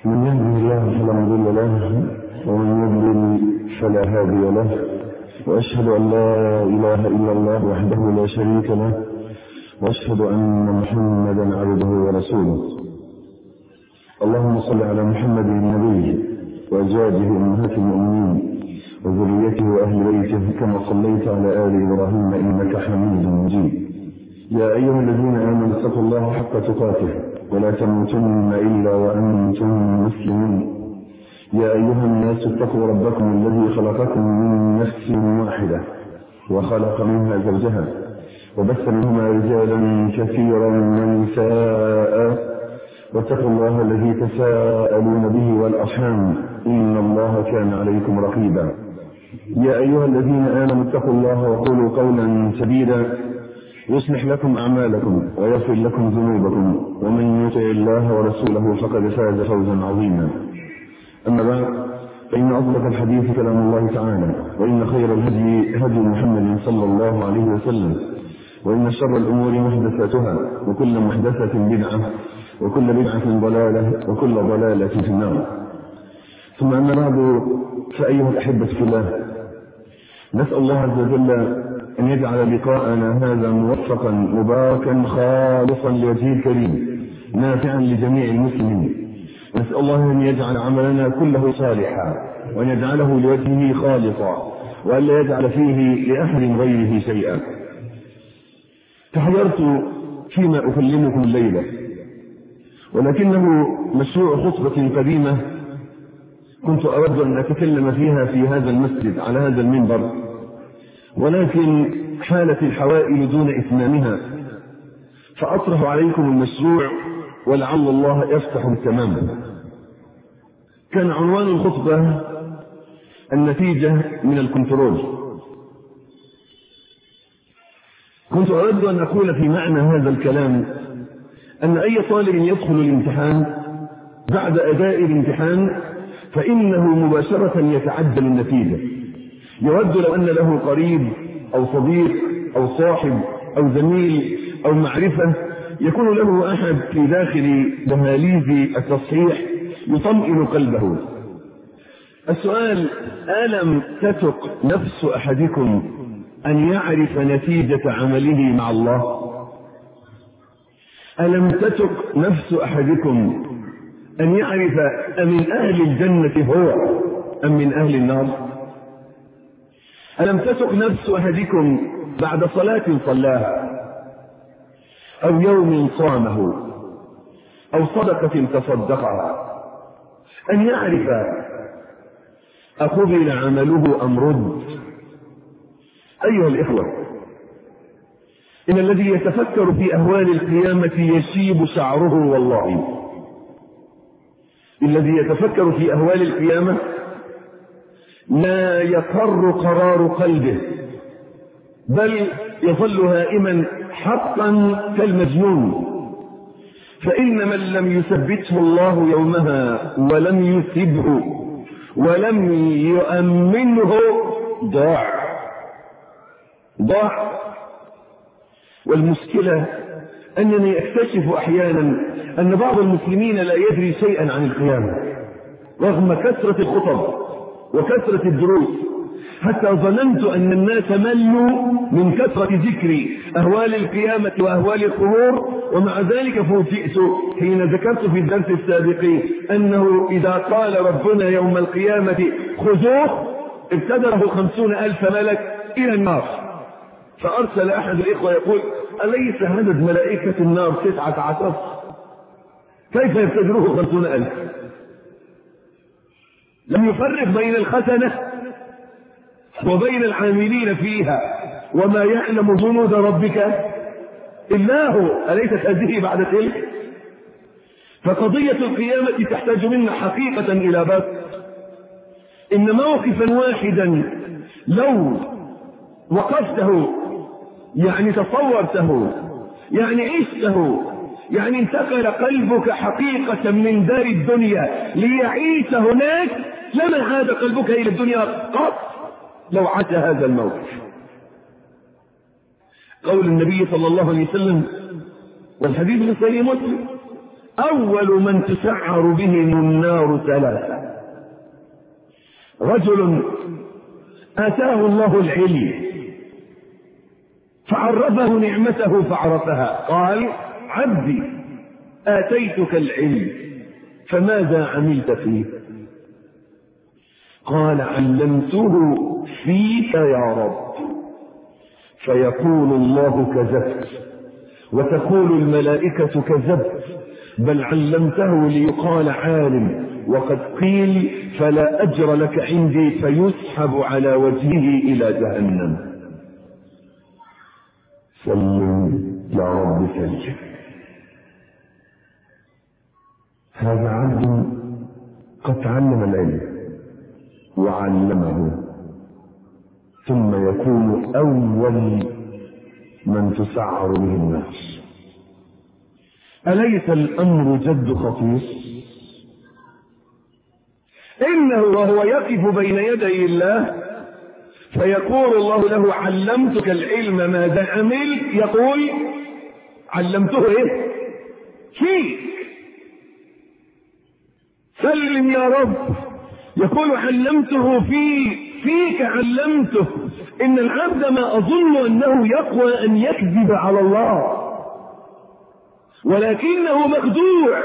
من يهده الله فلا مضل له ومن يضلل فلا هادي له، وأشهد أن لا إله إلا الله وحده لا شريك له، وأشهد أن محمدا عبده ورسوله. اللهم صل على محمد النبي وأزواجه أمهات المؤمنين وذريته وأهل بيته كما صليت على آل إبراهيم إنك حميد مجيد. يا أيها الذين آمنوا اتقوا الله حق تقاته ولا تموتن إلا وأنتم مسلمون. يا أيها الناس اتقوا ربكم الذي خلقكم من نفس واحدة وخلق منها زوجها وبث منهما رجالا كثيرا ونساء، واتقوا الله الذي تساءلون به والأرحام إن الله كان عليكم رقيبا. يا أيها الذين آمنوا اتقوا الله وقولوا قولا سديدا يصلح لكم أعمالكم ويغفر لكم ذنوبكم، ومن يطع الله ورسوله فقد فاز فوزا عظيما. أما بعد، فإن أصدق الحديث كلام الله تعالى، وإن خير الهدي هدي محمد صلى الله عليه وسلم، وإن شر الأمور محدثاتها، وكل محدثة بدعة، وكل بدعة ضلالة، وكل ضلالة في النار. ثم أما بعد، فأيها الأحبة في الله، نسأل الله عز وجل أن يجعل لقاءنا هذا موفقا مباركا خالصا لوجهه الكريم نافعا لجميع المسلمين. نسأل الله أن يجعل عملنا كله صالحا، وأن يجعله لوجهه خالصا، وأن لا يجعل فيه لأحد غيره شيئا. تحذرت فيما أكلمكم الليلة، ولكنه مشروع خطبة قديمة كنت أود أن أتكلم فيها في هذا المسجد على هذا المنبر، ولكن حالت الحوائل دون إتمامها، فأطرح عليكم المشروع ولعل الله يفتح التمام. كان عنوان الخطبة النتيجة من الكنترول. كنت أود أن أقول في معنى هذا الكلام أن أي طالب يدخل الامتحان بعد أداء الامتحان فإنه مباشرة يتعدل النتيجة. يود لو أن له قريب أو صديق أو صاحب أو زميل أو معرفة يكون له أحد في داخل دهاليز التصحيح يطمئن قلبه. السؤال: ألم تتق نفس أحدكم أن يعرف نتيجة عمله مع الله؟ ألم تتق نفس أحدكم أن يعرف أمن أهل الجنة هو أم من أهل النار؟ ألم تتق نفس أحدكم بعد صلاة صلاها أو يوم صامه أو صدقة تصدقها أن يعرف أقبل عمله أم رد؟ أيها الإخوة، إن الذي يتفكر في أهوال القيامة يشيب شعره. والله الذي يتفكر في أهوال القيامة لا يقر قرار قلبه، بل يظل هائما حقا كالمجنون. فإن من لم يثبته الله يومها ولم يثبه ولم يؤمنه ضاع. والمشكلة أنني أكتشف أحيانا أن بعض المسلمين لا يدري شيئا عن القيامة رغم كثرة الخطب وكثرة الدروس، حتى ظننت أن الناس ملوا من كثرة ذكر أهوال القيامة وأهوال القبور، ومع ذلك فوجئت حين ذكرت في الدرس السابق أنه إذا قال ربنا يوم القيامة خذوه ابتدره 50,000 ملك إلى النار. فأرسل أحد الإخوة يقول: أليس عدد ملائكة النار 19؟ كيف يبتدره 50,000؟ لم يفرق بين الختنة وبين العاملين فيها، وما يعلم جنود ربك إلا هو. أليست هذه بعد تلك؟ فقضية القيامة تحتاج منا حقيقة إلى بس إن موقفا واحدا لو وقفته، يعني تصورته، يعني عشته، يعني انتقل قلبك حقيقة من دار الدنيا ليعيش هناك، لما عاد قلبك إلى الدنيا قط لو عاش هذا الموقف. قول النبي صلى الله عليه وسلم والحديث من صحيح مسلم: أول من تسعر بهم النار ثلاثة: رجل آتاه الله العلم فعرفه نعمته فعرفها، قال: عبدي آتيتك العلم فماذا عملت فيه؟ قال: علمته فيك يا رب. فيقول الله: كذبت. وتقول الملائكة: كذبت، بل علمته ليقال عالم، وقد قيل فلا أجر لك عندي، فيسحب على وجهه إلى جهنم. سلم يا رب سلم. هذا عبد قد تعلم العلم وعلمه، ثم يكون أول من تسعر به الناس. أليس الأمر جد خطير؟ إنه وهو يقف بين يدي الله فيقول الله له: علمتك العلم ماذا عمل؟ يقول: علمته إيه؟ فيك. سلم يا رب. يقول: علمته فيك علمته. إن العبد ما أظن أنه يقوى أن يكذب على الله، ولكنه مخدوع.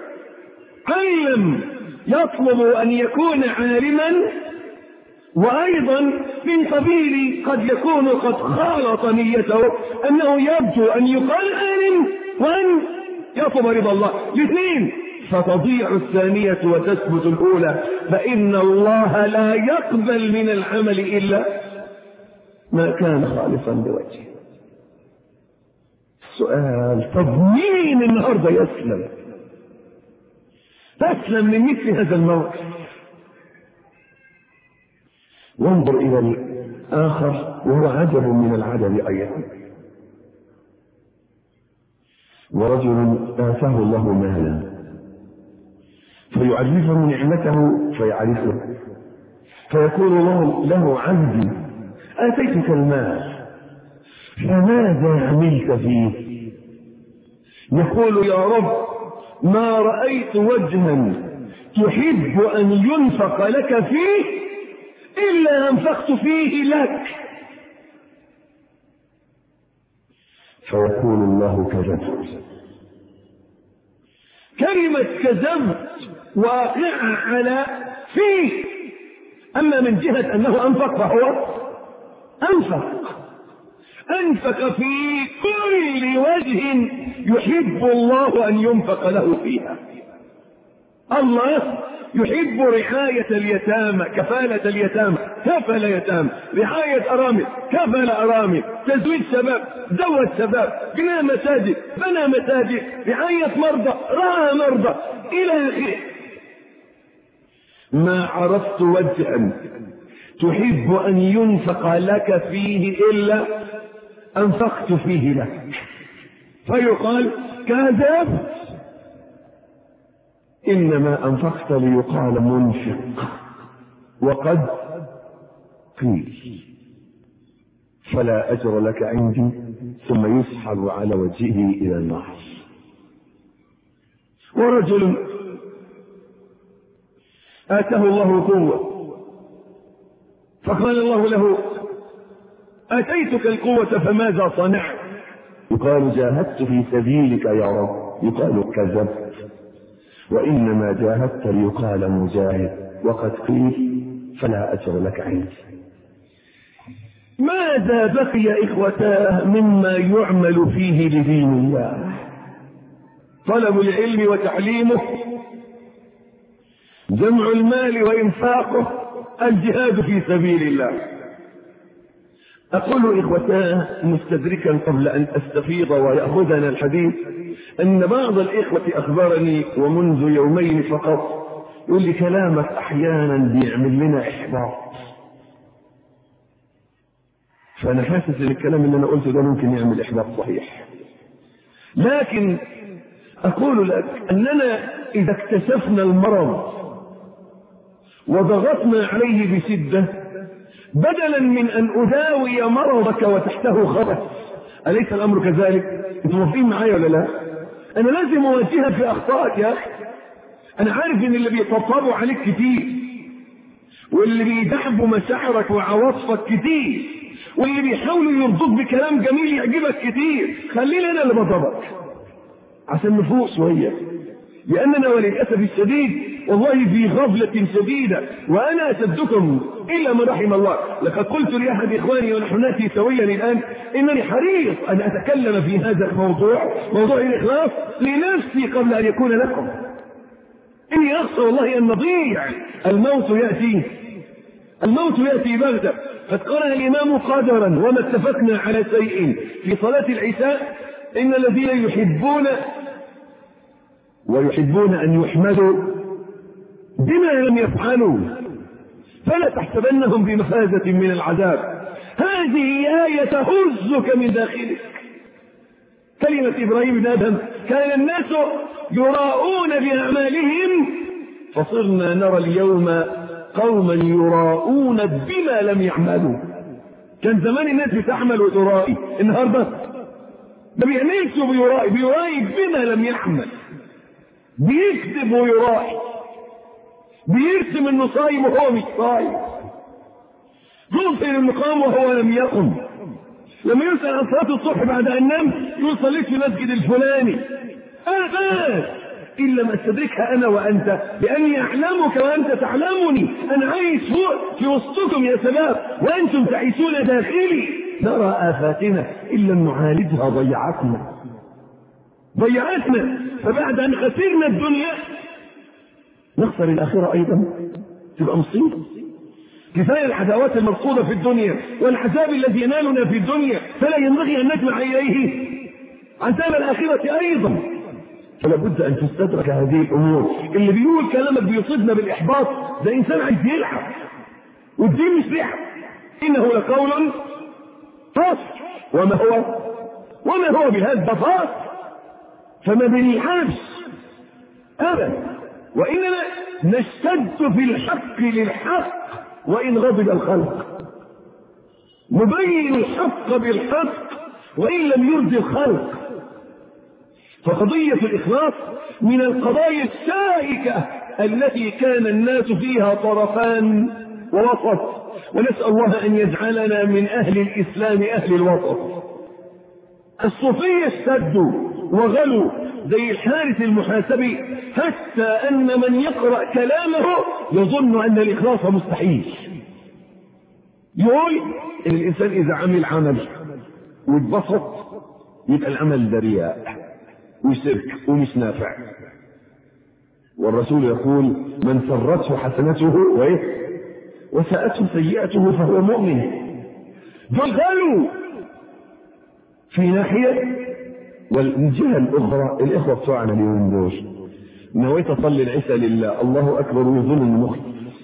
علم يطلب أن يكون عالما، وأيضا من قبيل قد يكون قد خالط نيته أنه يرجو أن يقال عالم وأن يطلب رضا الله، الاثنين، فتضيع الثانية وتثبت الأولى. فإن الله لا يقبل من العمل إلا ما كان خالصا لوجهه. السؤال: طب مين النهارده تسلم من مثل هذا الموقف؟ وانظر إلى الآخر وهو عجب من العجب أيضا. ورجل آتاه الله مالا فيعرفه نعمته فيعرفه، فيقول الله له: عبدي آتيتك المال فماذا عملت فيه؟ يقول: يا رب ما رأيت وجها تحب أن ينفق لك فيه إلا أنفقت فيه لك. فيقول الله: كذبت. كلمة كذبت واقعة على فيه. أما من جهة أنه أنفق فهو أنفق في كل وجه يحب الله أن ينفق له فيها. الله يحب رعاية اليتامى، كفالة اليتامى، كفل يتامى، رعاية أرامل، كفل أرامل، تزويج شباب، زوج شباب، بناء مساجد، بنى مساجد، رعاية مرضى، رعى مرضى، إلى آخره. ما عرفت وجها تحب أن ينفق لك فيه إلا أنفقت فيه لك. فيقال: كذبت. إنما أنفقت ليقال منفق، وقد قيل فلا أجر لك عندي، ثم يسحب على وجهه إلى النار. ورجل آتاه الله قوة فقال الله له: آتيتك القوة فماذا صنعت؟ يقال: جاهدت في سبيلك يا رب. يقال: كذبت، وإنما جاهدت ليقال مجاهد، وقد قيل فلا أجر لك عندي. ماذا بقي إخوتاه مما يعمل فيه لدين الله؟ طلب العلم وتعليمه، جمع المال وإنفاقه، الجهاد في سبيل الله. أقول إخوتاه مستدركا قبل أن أستفيض ويأخذنا الحديث أن بعض الإخوة أخبرني ومنذ يومين فقط، يقول لي: كلامك أحيانا بيعمل لنا إحباط. فأنا حاسس أن الكلام اللي أنا قلته ده ممكن يعمل إحباط صحيح، لكن أقول لك أننا إذا اكتشفنا المرض وضغطنا عليه بشدة، بدلا من أن أداوي مرضك وتحته خبث، أليس الأمر كذلك؟ أنتم موافقين معايا ولا لا؟ أنا لازم أواجهك في أخطائك يا أخي. أنا عارف إن اللي بيطبطبوا عليك كتير، واللي بيدعبوا مشاعرك وعواطفك كتير، واللي بيحاولوا يرضوك بكلام جميل يعجبك كتير. خليني أنا اللي بضربك عشان نفوق شوية، لأننا وللأسف الشديد والله في غفلة شديدة، وأنا أشدكم إلا من رحم الله. لقد قلت لأحد إخواني ونحن نأتي سويا الآن إنني حريص أن أتكلم في هذا الموضوع، موضوع الإخلاص، لنفسي قبل أن يكون لكم. إني أخشى والله أن نضيع. الموت يأتي بغتة. قد قرأ الإمام قدرا وما اتفقنا على شيء في صلاة العشاء: إن الذين يحبون أن يحمدوا بما لم يفعلوا فلا تحسبنهم بمفازة من العذاب. هذه آية تهزك من داخلك. كلمة إبراهيم بن آدم: كان الناس يراءون بأعمالهم فصرنا نرى اليوم قوما يراءون بما لم يعملوا. كان زمان الناس بتعمل وترائي، النهارده ما بيعملش بيرائي بما لم يعمل، بيكذب ويرائي، بيرسم انه صايم وهو مش صايم، يوصل المقام وهو لم يقم. لما يسأل عن صلاة الصبح بعد أن نام يقول صليت في مسجد الفلاني. إن لم أستدركها أنا وأنت لأني أعلمك وأنت تعلمني. أنا عايش فوق في وسطكم يا شباب وأنتم تعيشون داخلي. نرى آفاتنا إن لم نعالجها ضيعتنا. فبعد أن خسرنا الدنيا نخسر الآخرة أيضا، تبقى مصيبة. كفاية العداوات المرصودة في الدنيا والعذاب الذي ينالنا في الدنيا، فلا ينبغي أن نجمع إليه عذاب الآخرة أيضا. فلا بد أن تستدرك هذه الأمور. اللي بيقول كلامك بيصيبنا بالإحباط ده إنسان عايز يلعب، والدين مش لعب. إنه لقول فصل وما هو بهذا فصل، فما بنلعبش أبدا، وإننا نشتد في الحق للحق وإن غضب الخلق، نبين الحق بالحق وإن لم يرضي الخلق. فقضية الإخلاص من القضايا الشائكة التي كان الناس فيها طرفان ووسط، ونسأل الله أن يجعلنا من أهل الإسلام أهل الوسط. الصوفية اشتدوا وغلوا زي الحارث المحاسبي، حتى أن من يقرأ كلامه يظن أن الإخلاص مستحيل. يقول إن الإنسان إذا عمل عمل واتبسط يبقى العمل ده رياء وشرك ومش نافع. والرسول يقول: من سرته حسنته وساءته سيئته فهو مؤمن. دول غلوا في ناحية، والجهة الأخرى الإخوة بتوعنا اليوم دول نويت أصلي العشاء لله الله أكبر ويظن إنه مخلص،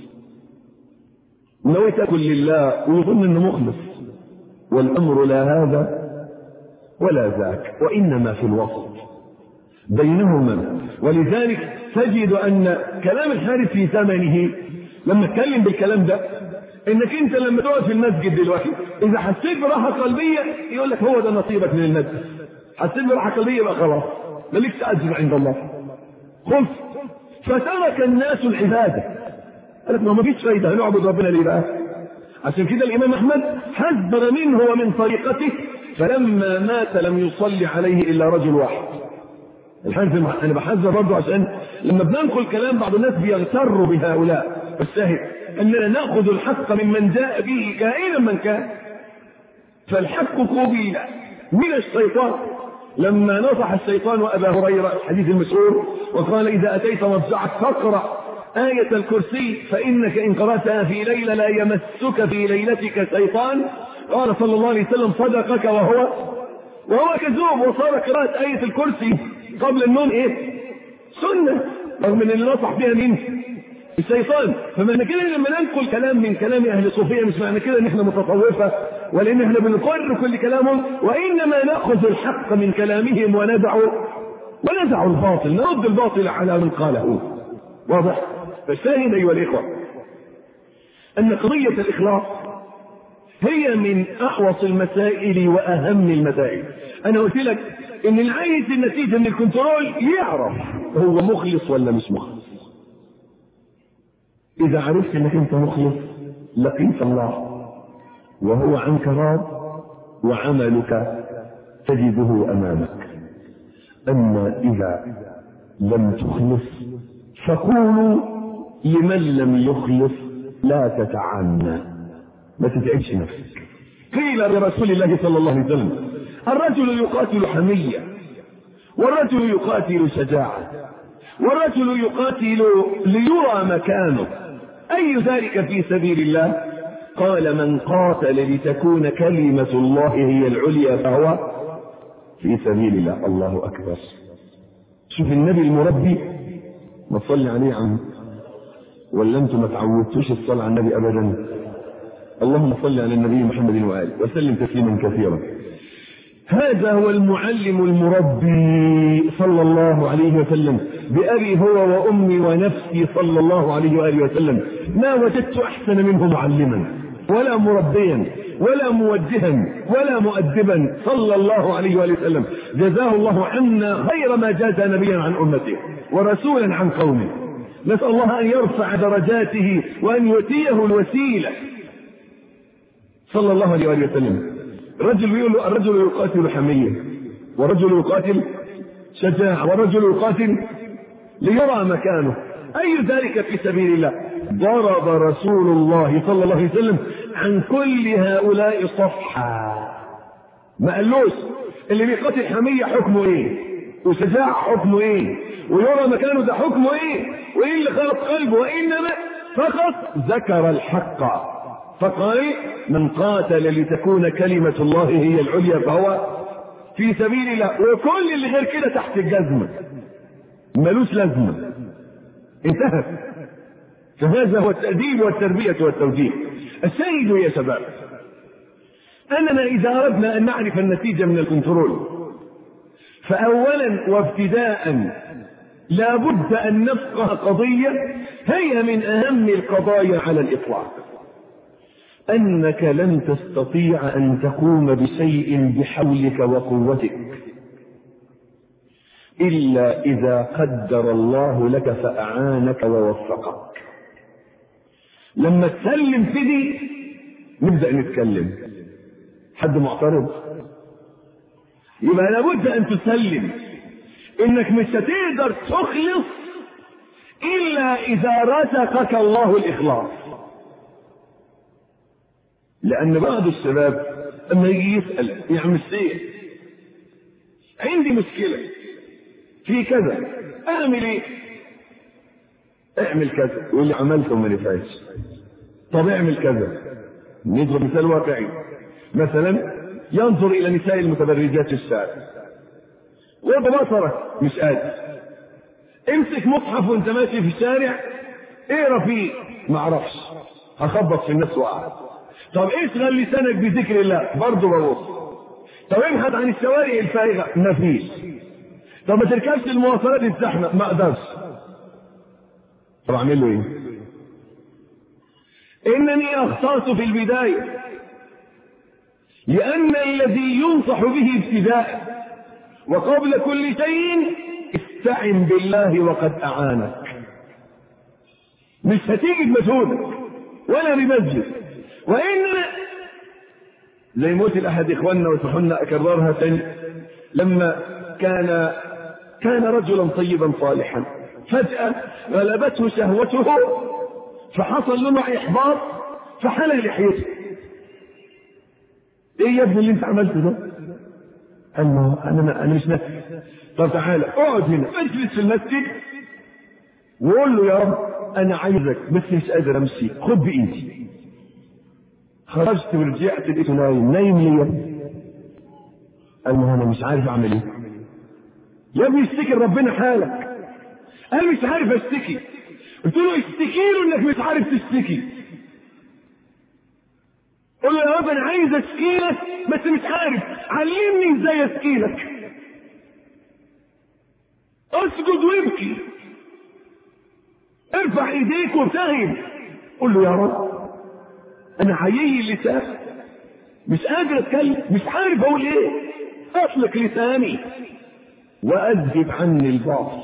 نويت أكل لله ويظن إنه مخلص، والأمر لا هذا ولا ذاك، وإنما في الوسط بينهما. ولذلك تجد أن كلام الحارث في زمنه لما اتكلم بالكلام ده، انك انت لما تقعد في المسجد دلوقتي اذا حسيت براحه قلبيه يقول لك هو ده نصيبك من المسجد. حسيت براحه قلبيه بقى خلاص مالكش اجر عند الله، خلص. فترك الناس العباده، قال لك ما فيش فايده، هنعبد ربنا ليه بقى؟ عشان كده الامام احمد حذر منه ومن طريقته، فلما مات لم يصلي عليه الا رجل واحد. الحارث انا بحذر برضه عشان لما بننقل كلام بعض الناس بيغتروا بهؤلاء. الشاهد أننا نأخذ الحق ممن جاء به كائنا من كان. فالحق قبيل من الشيطان لما نصح الشيطان أبا هريرة الحديث المشهور وقال: إذا أتيت مضجعك فاقرأ آية الكرسي فإنك إن قرأتها في ليلة لا يمسك في ليلتك شيطان. قال صلى الله عليه وسلم: صدقك وهو كذوب. وصار قراءة آية الكرسي قبل النوم سنة، رغم ان اللي نصح بها مين؟ الشيطان. فمعنى كده لما ننقل كلام من كلام اهل الصوفيه مش معنى كده ان احنا متطوفه ولا ان احنا بنقر كل كلامهم، وانما ناخذ الحق من كلامهم وندع الباطل، نرد الباطل على من قاله. واضح؟ فالشاهد ايها الاخوه ان قضيه الاخلاص هي من احوص المسائل واهم المسائل. انا قلت لك ان اللي عايز النتيجة من الكنترول يعرف هو مخلص ولا مش مخلص. اذا عرفت انك انت مخلص لقيت الله وهو عنك راض وعملك تجده امامك. اما اذا لم تخلص فقولوا لمن لم يخلص لا تتعنى، ما تتعبش نفسك. قيل لرسول الله صلى الله عليه وسلم الرجل يقاتل حمية، والرجل يقاتل شجاعة، والرجل يقاتل ليرى مكانه، أي ذلك في سبيل الله؟ قال من قاتل لتكون كلمة الله هي العليا فهو في سبيل الله. الله أكبر. شوف النبي المربي، ما تصلي عليه عنه ولا انتم ما تعودتوش الصلاة على النبي أبدا؟ اللهم صل على النبي محمد وآله وسلم تسليما كثيرا. هذا هو المعلم المربي صلى الله عليه وسلم، بأبي هو وأمي ونفسي صلى الله عليه وآله وسلم. ما وجدت أحسن منه معلما ولا مربيا ولا موجها ولا مؤدبا صلى الله عليه وآله وسلم. جزاه الله عنا خير ما جاز نبيا عن أمته ورسولا عن قومه. نسأل الله أن يرفع درجاته وأن يؤتيه الوسيلة صلى الله عليه وآله وسلم. الرجل يقول الرجل يقاتل حمية، والرجل يقاتل شجاعة، والرجل يقاتل ليرى مكانه، أي ذلك في سبيل الله. ضرب رسول الله صلى الله عليه وسلم عن كل هؤلاء صفحا. ما قالوش اللي بيقاتل حمية حكمه ايه، وشجاعة حكمه ايه، ويرى مكانه ده حكمه ايه، وايه اللي خلق قلبه، وإنما فقط ذكر الحق فقال من قاتل لتكون كلمة الله هي العليا فهو في سبيل الله. وكل اللي غير كده تحت الجزمة ملوش لازمة، انتهت. فهذا هو التأديب والتربية والتوجيه. السيد يا شباب أننا إذا أردنا أن نعرف النتيجة من الكنترول فأولا وابتداء لابد أن نفقه قضية هي من أهم القضايا على الإطلاق، أنك لن تستطيع أن تقوم بشيء بحولك وقوتك إلا إذا قدر الله لك فأعانك ووفقك. لما تسلم في دي نبدأ نتكلم. حد معترض؟ يبقى لابد أن تسلم إنك مش هتقدر تخلص إلا إذا رزقك الله الإخلاص. لأن بعض الشباب أما يجي يسأل يا عم الشيخ عندي مشكلة في كذا أعمل إيه؟ اعمل كذا، يقول لي عملت وما نفعش. طب اعمل كذا. نضرب مثال واقعي، مثلا ينظر إلى نساء المتبرجات في الشارع وببصرك مش قادر. امسك مصحف وانت ماشي في الشارع اقرا فيه، ما اعرفش هخبط في الناس وقع. طب اشغل لسانك بذكر الله، برضه ببص. طب ابحث عن الشوارع الفارغه، مفيش. طب ما تركبش المواصلات الزحمه، ما اقدرش. طب اعمل له ايه؟ انني اخطأت في البدايه، لان الذي ينصح به ابتداء وقبل كل شيء استعن بالله وقد اعانك. مش هتيجي بمجهودك ولا بمسجد، وإنما زي موت الأحد إخواننا وسحنا أكررها تاني، لما كان رجلا طيبا صالحا فجأة غلبته شهوته فحصل له إحباط فحلق لحيته. إيه يا ابني اللي أنت عملته ده؟ أنا مش نفسي. طب تعالى اقعد هنا، اجلس في المسجد وقول له يا رب أنا عايزك بس مش قادر أمشي، خد بإيدي. خرجت ورجعت لقيته نايم ليه؟ قال له انا مش عارف اعمل ايه. يا ابني اشتكي ربنا حالك. قال مش عارف اشتكي. قلت له اشتكي له انك مش عارف تشتكي. قل له يا رب انا عايز اشكي لك بس مش عارف، علمني ازاي اشكي لك. اسجد وابكي، ارفع ايديك وابتهل، قل له يا رب انا حيي اللسان، مش قادر اتكلم، مش عارف اقول ايه، اطلق لساني واذهب عني الباطل.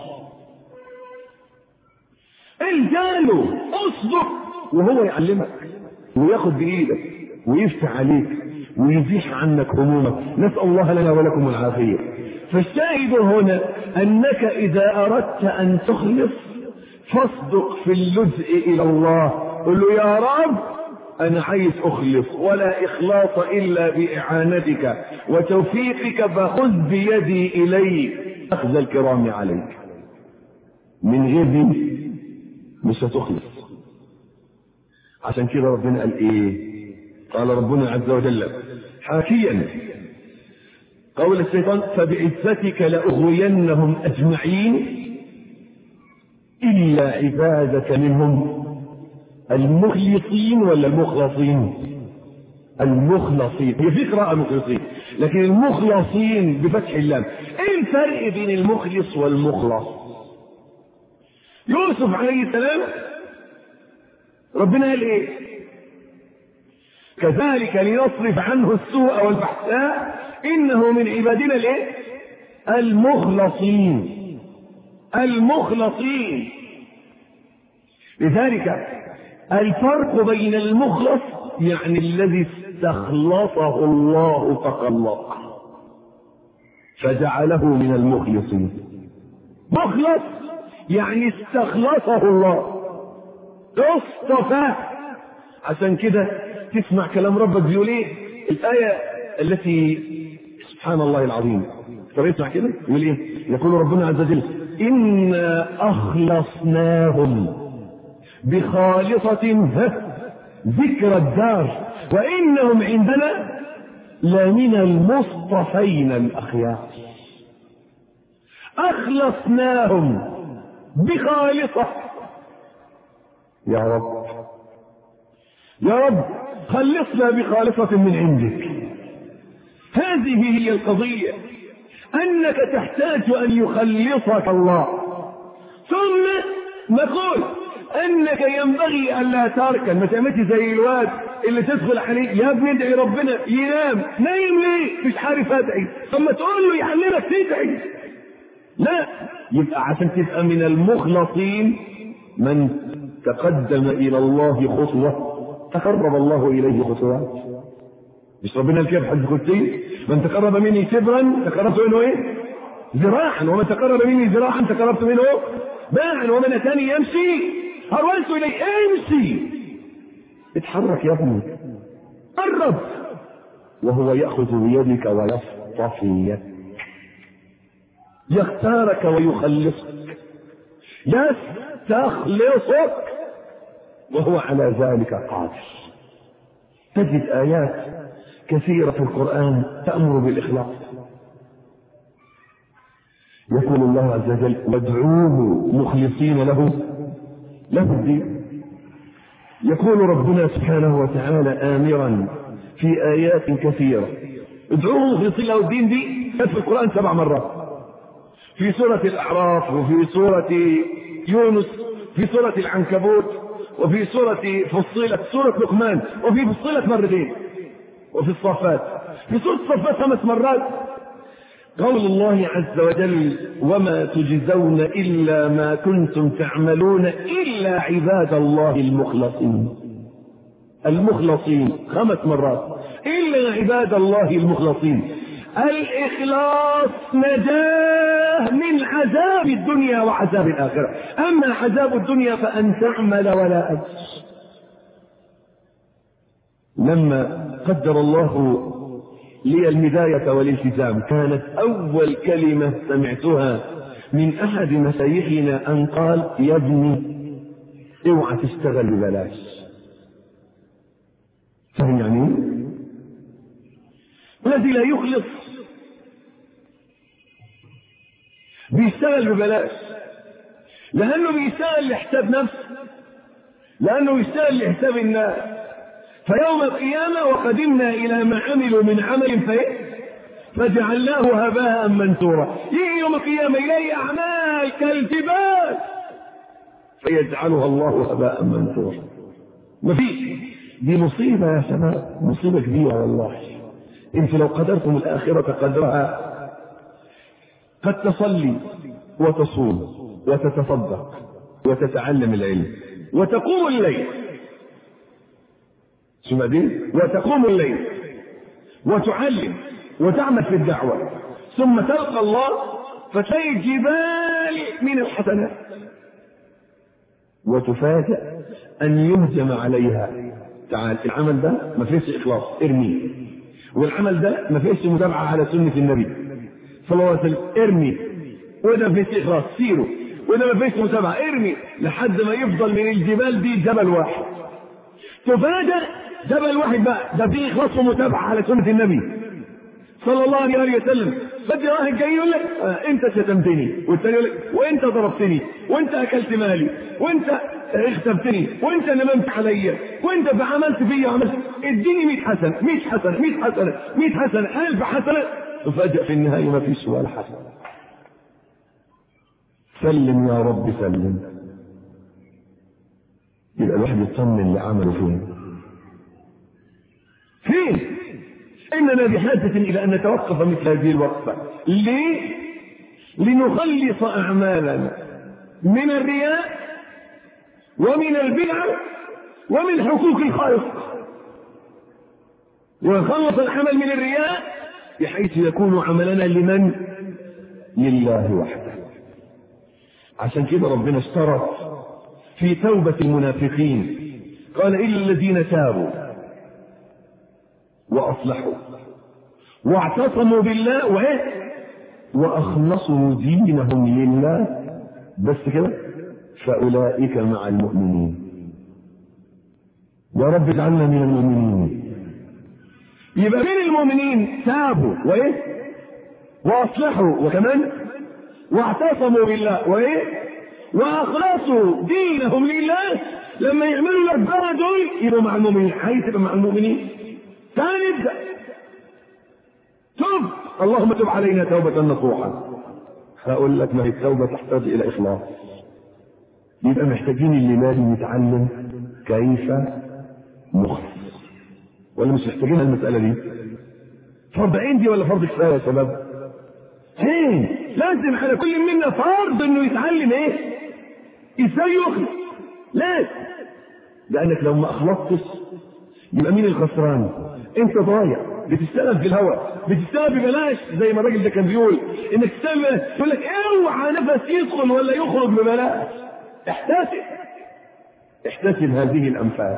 الجاله اصدق وهو يعلمك وياخد بايدك ويفتح عليك ويزيح عنك همومك. نسأل الله لنا ولكم العافية. فالشاهد هنا أنك إذا أردت أن تخلص فاصدق في اللجء إلى الله. قل له يا رب أنا عايز أخلص، ولا إخلاص إلا بإعانتك وتوفيقك، فخذ بيدي إليك أخذ الكرام عليك. من غير دي مش هتخلص. عشان كده ربنا قال إيه؟ قال ربنا عز وجل حاكيا قول الشيطان فبعزتك لأغوينهم أجمعين إلا عبادك منهم المخلصين. ولا المخلصين؟ المخلصين. هي في قراءة مخلصين، لكن المخلصين بفتح اللام. ايه الفرق بين المخلص والمخلص؟ يوسف عليه السلام ربنا قال ايه؟ كذلك لنصرف عنه السوء والفحشاء إنه من عبادنا الايه؟ المخلصين. المخلصين. لذلك الفرق بين المخلص يعني الذي استخلصه الله فخلصه فجعله من المخلصين. مخلص يعني استخلصه الله اصطفاه. عشان كده تسمع كلام ربك بيقول ايه؟ الآية التي سبحان الله العظيم. طب اسمع كده يقول ايه؟ يقول ربنا عز وجل إنا أخلصناهم بخالصة ذكر الدار وإنهم عندنا لمن المصطفين الأخيار. أخلصناهم بخالصة. يا رب يا رب خلصنا بخالصة من عندك. هذه هي القضية، أنك تحتاج أن يخلصك الله. ثم نقول أنك ينبغي أن لا تركن. ما تعملش زي الواد اللي تدخل عليه يا ابني ادعي ربنا ينام. نايم ليه؟ مش عارف ادعي. ثم تقول له يعلمك تدعي. لا، يبقى عشان تبقى من المخلصين من تقدم إلى الله خطوة تقرب الله إليه خطوات. مش ربنا الكيف حديث قدسي من تقرب مني شبرا تقربت منه ايه؟ ذراعا، ومن تقرب مني ذراعا تقربت منه باعا، ومن اتاني يمشي هرولت اليه. امشي، اتحرك يا ابني، قرب، وهو يأخذ بيدك ويصطفيك، يختارك ويخلصك، يستخلصك، وهو على ذلك قادر. تجد آيات كثيرة في القرآن تأمر بالإخلاص. يقول الله عز وجل وادعوه مخلصين له الدين. يقول ربنا سبحانه وتعالى آمرا في آيات كثيرة ادعوه مخلصين له الدين. دي كانت في القرآن 7 مرات، في سورة الأعراف، وفي سورة يونس، في سورة العنكبوت، وفي سورة فصلت، سورة لقمان، وفي فصلت مرتين، وفي الصفات. في سورة الصفات 5 مرات. قول الله عز وجل وما تجزون إلا ما كنتم تعملون إلا عباد الله المخلصين. المخلصين 5 مرات، إلا عباد الله المخلصين. الإخلاص نجاه من عذاب الدنيا وعذاب الآخرة. أما عذاب الدنيا فأن تعمل ولا أجر. لما قدر الله لي الهداية والالتزام كانت أول كلمة سمعتها من أحد مشايخنا أن قال يا ابني اوعى تشتغل ببلاش. فهم يعني الذي لا يخلص بيشتغل ببلاش، لأنه بيشتغل لحساب نفسه، لأنه بيشتغل لحساب الناس. فيوم القيامة وقدمنا إلى ما عملوا من عمل فجعلناه هباء منثورا. يجي يوم القيامة إليه أعمال كالجبال فيجعلها الله هباء منثورا. ما فيش. دي مصيبة يا شباب، مصيبة كبيرة والله. انت لو قدرتم الآخرة قدرها قد تصلي وتصوم وتتصدق وتتعلم العلم وتقوم الليل، شو بعدين؟ وتقوم الليل وتعلم وتعمل في الدعوة، ثم تلقى الله فتلاقي جبال من الحسنات، وتفاجأ أن يهجم عليها. تعال العمل ده ما فيش إخلاص ارميه، والعمل ده ما فيش متابعة على سنة النبي صلى الله عليه وسلم ارمي، وده ما فيش إخلاص سيره، وده ما فيش متابعة ارمي، لحد ما يفضل من الجبال دي جبل واحد. تفاجأ جبل واحد بقى ده فيه إخلاص ومتابعة على سنة النبي صلى الله عليه وسلم. فجأة واحد جاي يقول لك انت شتمتني، والثاني يقول لك وانت ضربتني، وانت اكلت مالي، وانت اغتبتني، وانت نممت عليا، وانت فعملت فيا وعملت، اديني 100 حسنة 100 حسنة 100 حسنة 100 حسنة 1000 حسنة. وفجأة في النهاية ما فيش ولا حسنة. سلم يا رب سلم. يبقى الواحد يطمن لعمله فين؟ إننا بحاجة إلى أن نتوقف مثل هذه الوقفة. ليه؟ لنخلص أعمالنا من الرياء ومن البدع ومن حقوق الخلق، ونخلص العمل من الرياء بحيث يكون عملنا لمن؟ لله وحده. عشان كده ربنا اشترط في توبة المنافقين قال إلا الذين تابوا وأصلحوا واعتصموا بالله وأخلصوا دينهم لله بس كده فأولئك مع المؤمنين. يا رب اجعلنا من المؤمنين. يبقى من المؤمنين تابوا وأصلحوا وكمان واعتصموا بالله وأخلصوا دينهم لله. لما يعملوا الأربعة دول يبقوا مع المؤمنين. عايز تبقى مع المؤمنين؟ تعال نبدأ. تب اللهم تب علينا توبة نصوحا. هقول لك ما هي التوبة تحتاج إلى إخلاص. يبقى محتاجين اللي لازم يتعلم كيف نخلص، ولا مش محتاجين المسألة دي؟ فرض عندي ولا فرض كفاية يا شباب؟ لازم على كل منا فرض انه يتعلم ازاي يخلص. لازم، لانك لو ما اخلصتش يبقى مين الخسران؟ انت ضايع، بتشتغل في الهواء، بتشتغل ببلاش زي ما الراجل ده كان بيقول انك تشتغل، يقول لك اوعى نفس يدخل ولا يخرج ببلاش. احتسب هذه الانفاس.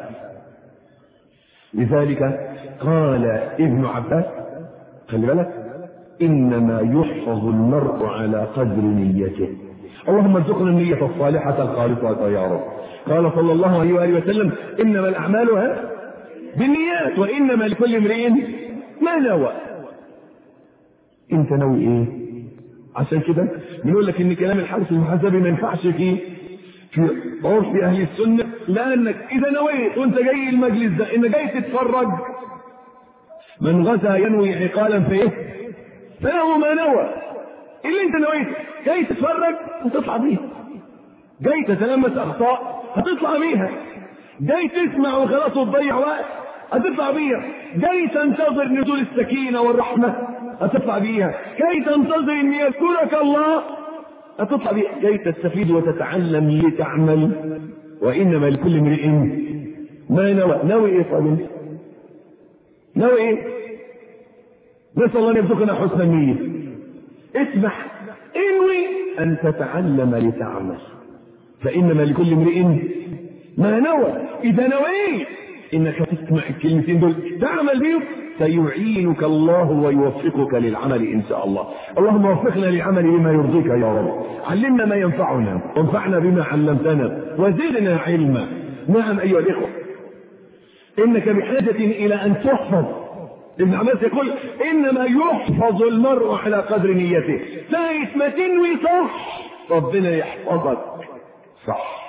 لذلك قال ابن عباس خلي بالك انما يحفظ المرء على قدر نيته. اللهم ارزقنا النية الصالحة الخالصة يا رب. قال صلى الله عليه وآله وسلم انما الاعمال بالنيات وانما لكل امرئ ما نوى. انت ناوي ايه؟ عشان كده بنقول لك ان كلام الحارث المحاسبي ما ينفعش في عرف اهل السنه، لانك اذا نويت وانت جاي المجلس ده انك جاي تتفرج، من غزا ينوي عقالا فله ما نوى. اللي انت نويته جاي تتفرج هتطلع بيها، جاي تتلمس اخطاء هتطلع بيها، جاي تسمع وخلاص وتضيع وقت هتطلع بيها، جاي تنتظر نزول السكينه والرحمه هتطلع بيها، جاي تنتظر ان يذكرك الله هتطلع بيها، جاي تستفيد وتتعلم لتعمل. وانما لكل امرئ ما نوى. ناوي ايه طيب؟ ناوي ايه؟ نسال الله ان يرزقنا حسن النيه. اسمح، انوي ان تتعلم لتعمل، فانما لكل امرئ ما نوى. اذا نويت انك تسمع الكلمتين دول تعمل بهم سيعينك الله ويوفقك للعمل ان شاء الله. اللهم وفقنا للعمل بما يرضيك يا رب. علمنا ما ينفعنا وانفعنا بما علمتنا وزدنا علما. نعم ايها الاخوه، انك بحاجه الى ان تحفظ. ابن عباس يقول انما يحفظ المرء على قدر نيته. ساعة ما تنوي صح ربنا يحفظك صح.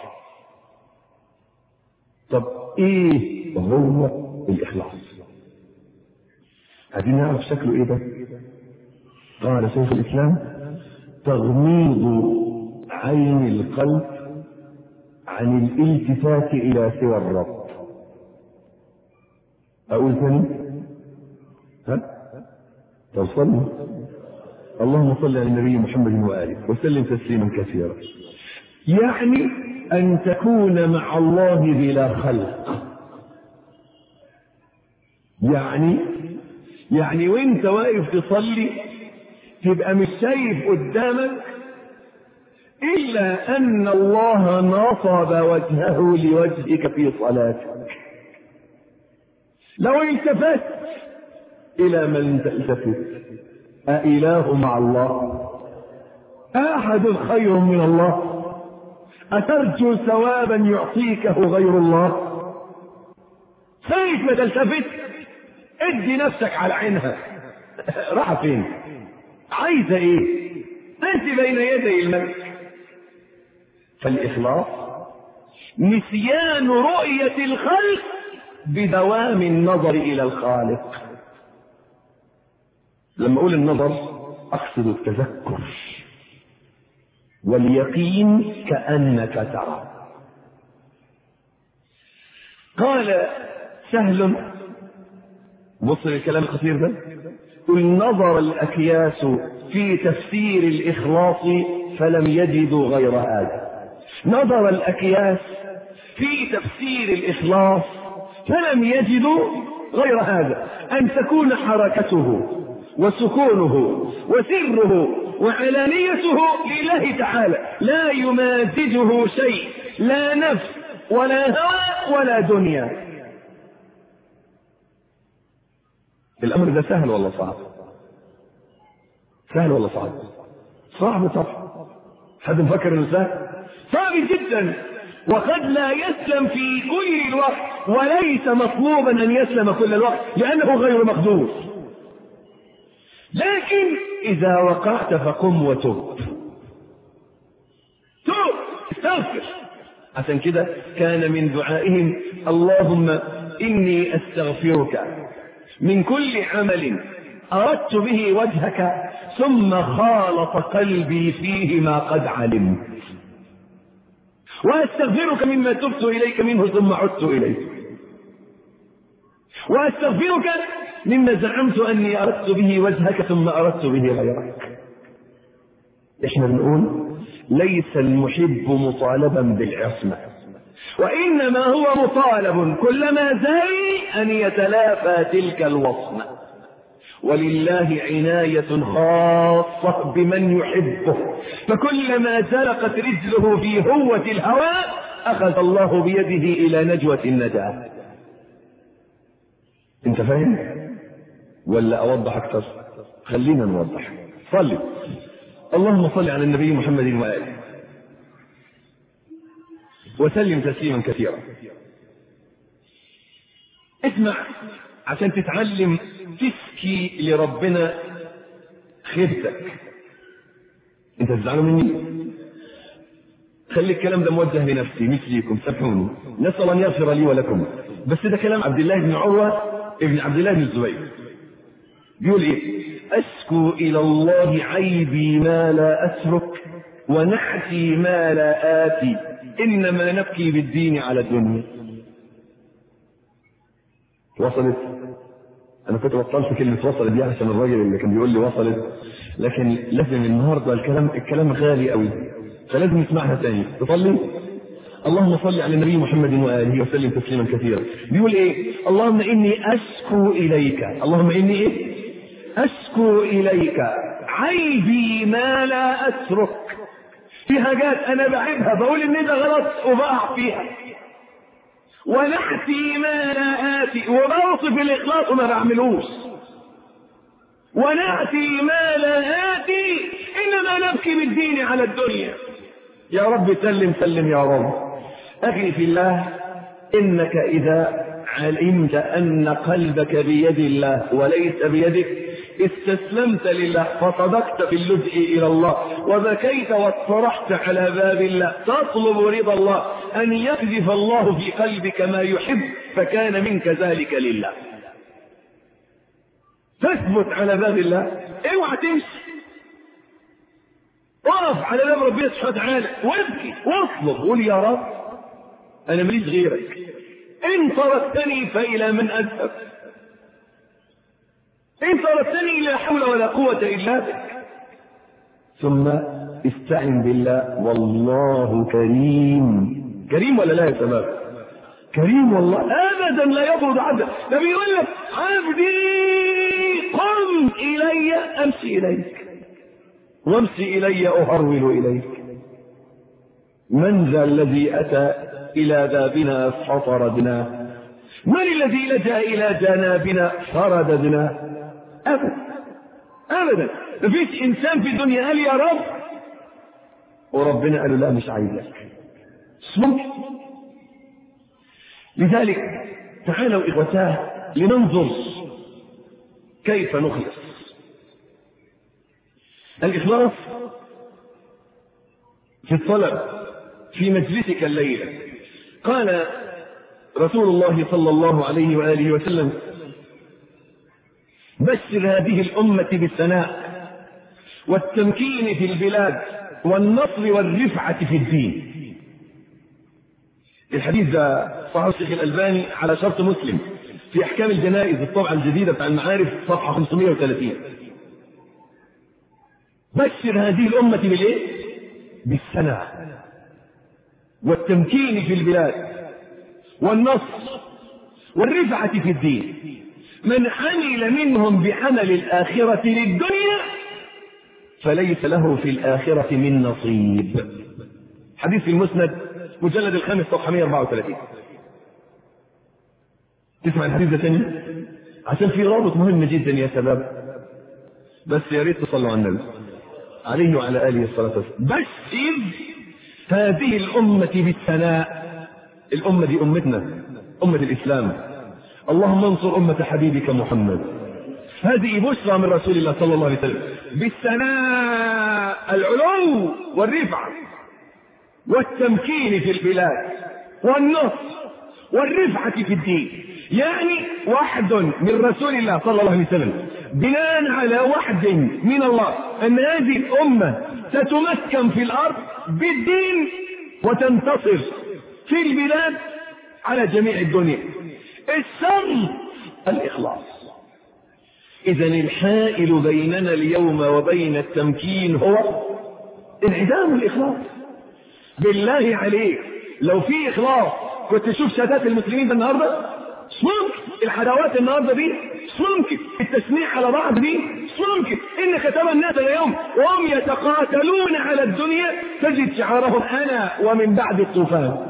طب ايه هو الاخلاص؟ عايزين نعرف شكله ايه ده. قال شيخ الاسلام تغميض عين القلب عن الالتفات الى سوى الرب. اقول ثاني طب صلي. اللهم صل على النبي محمد وآله وسلم تسليما كثيرا. يعني أن تكون مع الله بلا خلق. يعني وانت واقف تصلي تبقى مش شايف قدامك إلا أن الله نصب وجهه لوجهك في صلاتك. لو التفت إلى من تلتفت، أإله مع الله؟ أحد خير من الله؟ أترجو ثوابا يعطيكه غير الله؟ سيف ما تلتفت ادي نفسك على عينها. راح فين؟ عايزة ايه؟ انت بين يدي الملك. فالإخلاص نسيان رؤية الخلق بدوام النظر إلى الخالق. لما أقول النظر أقصد التذكر واليقين كأنك ترى. قال سهل، بص الكلام الخطير ده، قل نظر الأكياس في تفسير الإخلاص فلم يجدوا غير هذا. نظر الأكياس في تفسير الإخلاص فلم يجدوا غير هذا، أن تكون حركته وسكونه وسره وعلانيته لله تعالى، لا يمازجه شيء، لا نفس ولا هوى ولا دنيا. الأمر ده سهل ولا صعب؟ سهل ولا صعب؟ صعب طبعا. حد مفكر انه سهل؟ صعب جدا، وقد لا يسلم في كل الوقت، وليس مطلوبا ان يسلم كل الوقت لانه غير مقدور. لكن اذا وقعت فقم وتوب، توب استغفر. عشان كده كان من دعائهم اللهم اني استغفرك من كل عمل أردت به وجهك ثم خالط قلبي فيه ما قد علمت، وأستغفرك مما تبت إليك منه ثم عدت إليك، وأستغفرك مما زعمت أني أردت به وجهك ثم أردت به غيرك. إحنا بنقول ليس المحب مطالبا بالعصمة، وإنما هو مطالب كلما زال أن يتلافى تلك الوصمة. ولله عناية خاصة بمن يحبه، فكلما زلقت رجله في هوة الهوى أخذ الله بيده إلى نجوة النجاة. انت فاهم ولا أوضح أكثر؟ خلينا نوضح. صلي. اللهم صل على النبي محمد وآله وسلم تسليما كثيرا. اسمع عشان تتعلم تسكي لربنا خيرتك. انت تزعلوا مني؟ خلي الكلام ده موجه لنفسي مش ليكم، سامحوني، نسأل ان يغفر لي ولكم. بس ده كلام عبد الله بن عروة ابن عبد الله بن الزبير. بيقول ايه؟ أشكو إلى الله عيبي ما لا أترك ونحتي ما لا آتي، إنما نبكي بالدين على الدنيا. وصلت؟ أنا كنت بطلت كلمة وصلت دي عشان الراجل اللي كان بيقول لي وصلت، لكن لازم النهارده الكلام غالي قوي، فلازم نسمعها تاني. تصلي؟ اللهم صل على النبي محمد وآله وسلم تسليما كثيرا. بيقول إيه؟ اللهم إني أشكو إليك، اللهم إني إيه؟ أشكو إليك عيبي ما لا أترك. في حاجات أنا بعيبها بقول إن ده غلط وبقع فيها، ونحتي ما لا آتي وبوصف الإخلاص وما بعملوش، ونحتي ما لا آتي إنما نبكي بالدين على الدنيا. يا رب سلم سلم يا رب. أخي في الله، إنك إذا علمت أن قلبك بيد الله وليس بيدك استسلمت لله، فصدقت في اللجء إلى الله، وبكيت واصطرحت على باب الله تطلب رضا الله، أن يقذف الله في قلبك ما يحب، فكان منك ذلك لله. تثبت على باب الله، اوعى تمشي، وقف على باب ربنا سبحانه وتعالى وابكي واطلب، قول يا رب أنا ماليش غيرك، إن تركتني فإلى من أذهب، إن طردتني لا حول ولا قوة إلا بك. ثم استعن بالله، والله كريم. كريم ولا لا يا شباب؟ كريم والله، أبدا لا يطرد عبدا. ده بيقول لك عبدي قم إلي أمشي إليك، وامشي إلي أهرول إليك. من ذا الذي أتى إلى بابنا فطردناه؟ من الذي لجأ إلى جنابنا فرددناه؟ أبدا أبدا. مفيش إنسان في الدنيا قال يا رب وربنا قال له لا مش عايزك. ممكن. لذلك تعالوا إخوتاه لننظر كيف نخلص. الإخلاص في الطلب في مجلسك الليلة. قال رسول الله صلى الله عليه وآله وسلم: بشر هذه الأمة بالثناء والتمكين في البلاد والنصر والرفعة في الدين. الحديث ده صححه الشيخ الألباني على شرط مسلم في أحكام الجنائز الطبعة الجديدة بتاع المعارف صفحة 530. بشر هذه الأمة بالإيه؟ بالثناء والتمكين في البلاد والنصر والرفعة في الدين. من عمل منهم بعمل الآخرة للدنيا فليس له في الآخرة من نصيب. حديث في المسند مجلد 5 صفحة 134. تسمع الحديث ده تاني عشان في رابط مهم جدا يا شباب، بس يا ريت تصلوا على النبي عليه وعلى آله الصلاة والسلام. بشر هذه الأمة بالثناء. الأمة دي أمتنا، أمة الإسلام. اللهم انصر أمة حبيبك محمد. هذه بشرى من رسول الله صلى الله عليه وسلم بالثناء، العلو والرفعة والتمكين في البلاد والنصر والرفعة في الدين. يعني وعد من رسول الله صلى الله عليه وسلم بناء على وعد من الله أن هذه الأمة ستمكن في الأرض بالدين وتنتصر في البلاد على جميع الدنيا. السر الإخلاص. إذن الحائل بيننا اليوم وبين التمكين هو انعدام الإخلاص. بالله عليك لو في إخلاص كنت تشوف شهادات المسلمين ده النهارده؟ ممكن الحلاوات النهارده دي، ممكن التسميع على بعض دي، ممكن إن ختم الناس اليوم وهم يتقاتلون على الدنيا تجد شعارهم أنا ومن بعد الطوفان،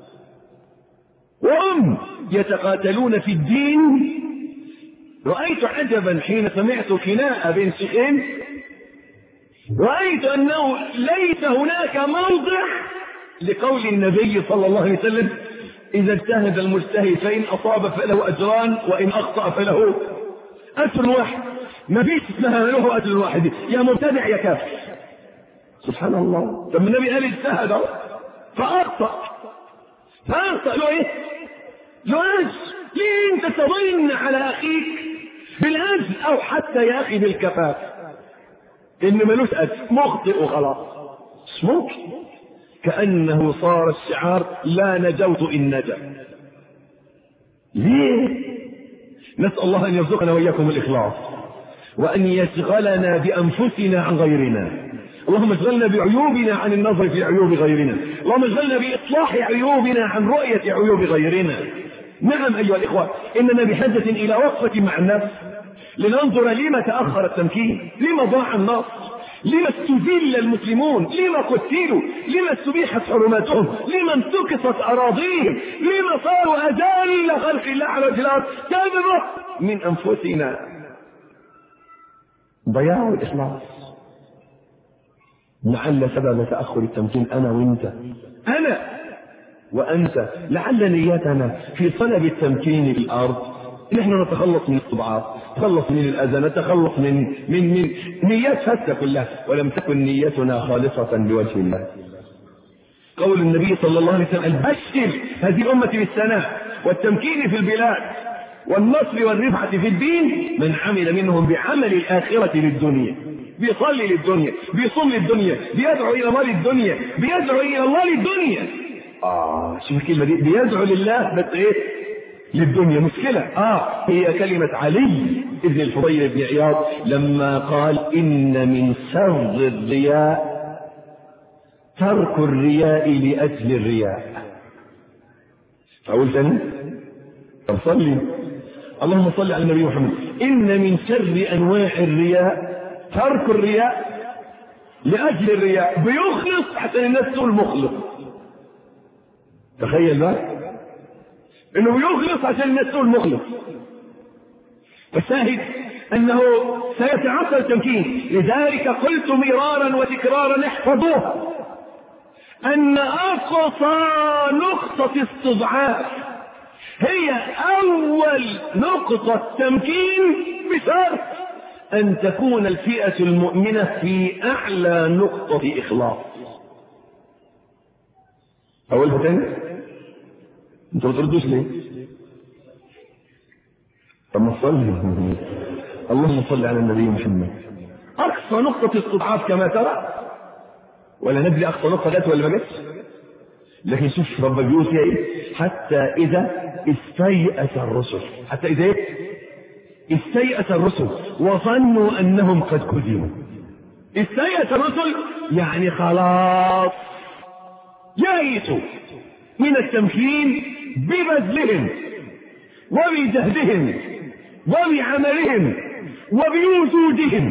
وهم يتقاتلون في الدين. رأيت عجبا حين سمعت خناقة بين شيخين، رأيت أنه ليس هناك موضع لقول النبي صلى الله عليه وسلم: إذا اجتهد المجتهد فإن أصاب فله أجران وإن أخطأ فله أجر واحد. ما فيش اسمها له أجر واحد يا مبتدع يا كافر. سبحان الله. طب النبي قال اجتهد فأخطأ له إيه؟ له أجر. ليه أنت تظن على أخيك بالأجر أو حتى يا أخي بالكفاف إن ملوش أجر، مخطئ وخلاص؟ مش ممكن. كأنه صار الشعار لا نجوت إن نجا. ليه؟ نسأل الله أن يرزقنا وإياكم الإخلاص وأن يشغلنا بأنفسنا عن غيرنا. اللهم اشغلنا بعيوبنا عن النظر في عيوب غيرنا. اللهم اشغلنا بإصلاح عيوبنا عن رؤية عيوب غيرنا. نعم أيها الإخوة، إننا بحاجة إلى وقفة مع النفس لننظر لما تأخر التمكين، لما ضاع النصر، لما استذل المسلمون، لما قتلوا، لما استبيحت حرماتهم، لما انتكست أراضيهم، لما صاروا أذل خلق الله على وجه الأرض. سببه من أنفسنا ضياع الإخلاص. لعل سبب تأخر التمكين أنا وأنت، أنا وأنت. لعل نيتنا في طلب التمكين في الأرض نحن نتخلص من الطبعات، نتخلص من الأذى، نتخلص من نيات فاسدة كلها، ولم تكن نيتنا خالصة بوجه الله. قول النبي صلى الله عليه وسلم: بشر هذه الأمة بالثناء والتمكين في البلاد والنصر والرفعة في الدين من عمل منهم بعمل الآخرة للدنيا. بيصلي للدنيا، بيصوم للدنيا، بيدعو إلى الله للدنيا، بيدعو إلى الله للدنيا. شوف الكلمة دي، بيدعو لله بس إيه؟ للدنيا مشكلة. هي كلمة علي ابن الفضيل بن عياض لما قال إن من شر الرياء ترك الرياء لأجل الرياء. فأقول ثاني طب صلي اللهم صل على النبي محمد. إن من شر أنواع الرياء ترك الرياء لأجل الرياء، بيخلص عشان الناس تقول مخلص. تخيل بقى انه بيخلص عشان الناس تقول مخلص. فالشاهد انه سيتعطل التمكين. لذلك قلت مرارا وتكرارا احفظوها ان اقصى نقطة استضعاف هي اول نقطة تمكين بشرط ان تكون الفئة المؤمنة في اعلى نقطة اخلاص. اولها تاني انتوا ما تردوش ليه؟ طب ما تصلي اللهم صل على النبي محمد. اقصى نقطة استضعاف كما ترى، ولا ندري اقصى نقطة جت ولا ما جتش، لكن شوف ربك بيقول فيها ايه؟ حتى اذا استيأس الرسل، حتى اذا ايه؟ استيأس الرسل وظنوا انهم قد كذبوا. استيأس الرسل يعني خلاص يائسوا من التمكين ببذلهم وبجهدهم وبعملهم وبوجودهم.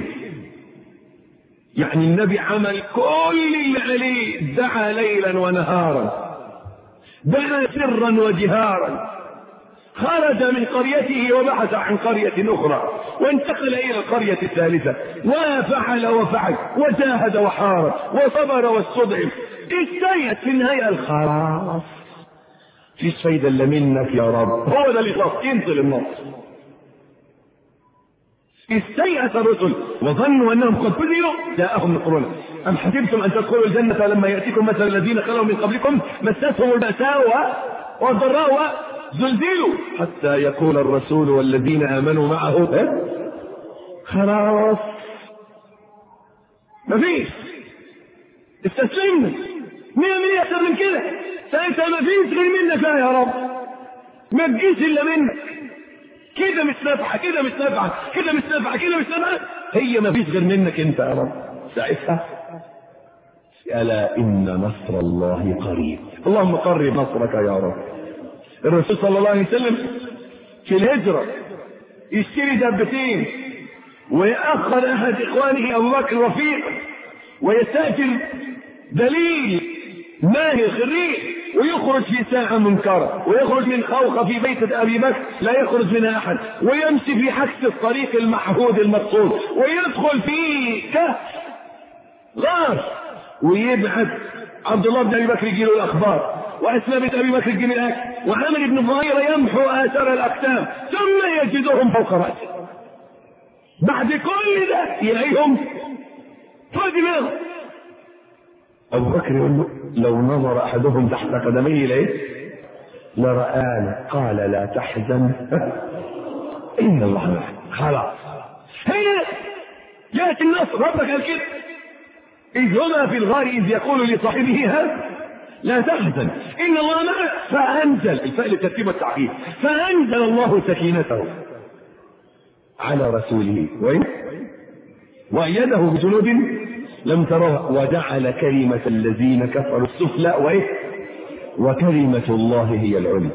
يعني النبي عمل كل اللي عليه، دعا ليلا ونهارا، دعا سرا وجهارا، خرج من قريته وبحث عن قرية أخرى وانتقل إلى القرية الثالثة وفعل وفعل وجاهد وحارب وصبر واستضعف. استيأس في النهاية الخلاص فيش فايدة إلا منك يا رب. هو ده الإخلاص، ينزل النص. استيأس الرسل وظنوا أنهم قد كذبوا جاءهم القرآن أم حسبتم أن تدخلوا الجنة لما يأتيكم مثل الذين خلوا من قبلكم مستهم البأساء والضراء زلزلوا حتى يقول الرسول والذين آمنوا معه خلاص مفيش، استسلمنا. مين أكثر من كده؟ فأنت مفيش غير منك. لا يا رب ما تجيش إلا منك. كده مش نافعة، كده مش نافعة، كده مش نافعة، كده مش نافعة، هي مفيش غير منك أنت يا رب. ساعتها ألا إن نصر الله قريب. اللهم قرب نصرك يا رب. الرسول صلى الله عليه وسلم في الهجرة يشتري دابتين ويأخذ أحد إخوانه أبو بكر رفيق ويستأجر دليل ماهر خريج ويخرج في ساعة منكرة ويخرج من خوخة في بيت أبي بكر لا يخرج منها أحد ويمشي في عكس الطريق المحهود المقصود ويدخل في كهف غار ويبعث عبد الله بن أبي بكر يجي له الأخبار وأسماء بنت أبي بكر يجي الأكل وعامر بن فهيرة يمحو آثار الأقدام ثم يجدهم فوق رأسه. بعد كل ده يلاقيهم فوق دماغه. أبو بكر يقول له لو نظر أحدهم تحت قدميه إليه لرآنا. قال لا تحزن إن الله معنا. خلاص هنا جاءت النصر. ربك قال كده إذ هما في الغار إذ يقول لصاحبه ها لا تحزن إن الله معنا فأنزل الفعل ترتيب التعقيد فأنزل الله سكينته على رسوله وأيده بجنود لم تروها وجعل كلمة الذين كفروا السفلى وكلمة الله هي العليا.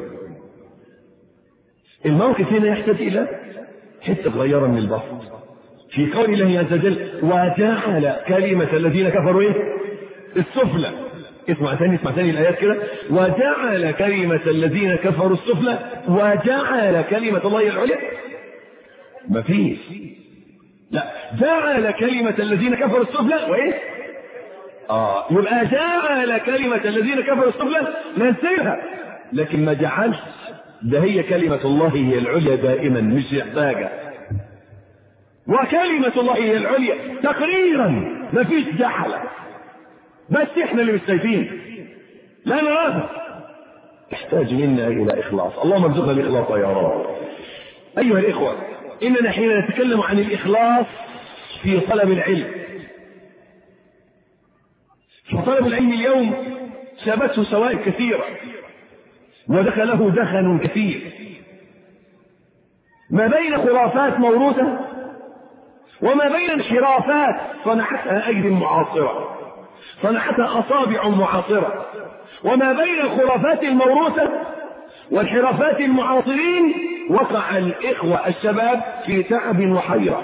الموقف هنا يحتاج إلى حتة صغيرة من البسط في قول الله عز وجل وجعل كلمة الذين كفروا السفلى. اسمع ثاني الآيات كده وجعل كلمة الذين كفروا السفلى وجعل كلمة الله هي العليا. مفيش، لا جعل كلمة الذين كفروا السفلى يبقى جعل كلمة الذين كفروا السفلى ننسيها لكن ما جعلش. ده هي كلمة الله هي العليا دائما مش يحتاجها. وكلمة الله هي العليا تقريرا مفيش جعل بس احنا اللي مش شايفين لا نراها. تحتاج منا الى اخلاص. اللهم ارزقنا الاخلاص يا رب. ايها الاخوة اننا حين نتكلم عن الاخلاص في طلب العلم فطلب العلم اليوم شابته سوائل كثيرة ودخله دخن كثير ما بين خرافات موروثة وما بين انحرافات صنعتها أيدي معاصرة، صنعتها أصابع معاصرة، وما بين الخرافات الموروثة والانحرافات المعاصرين وقع الإخوة الشباب في تعب وحيرة،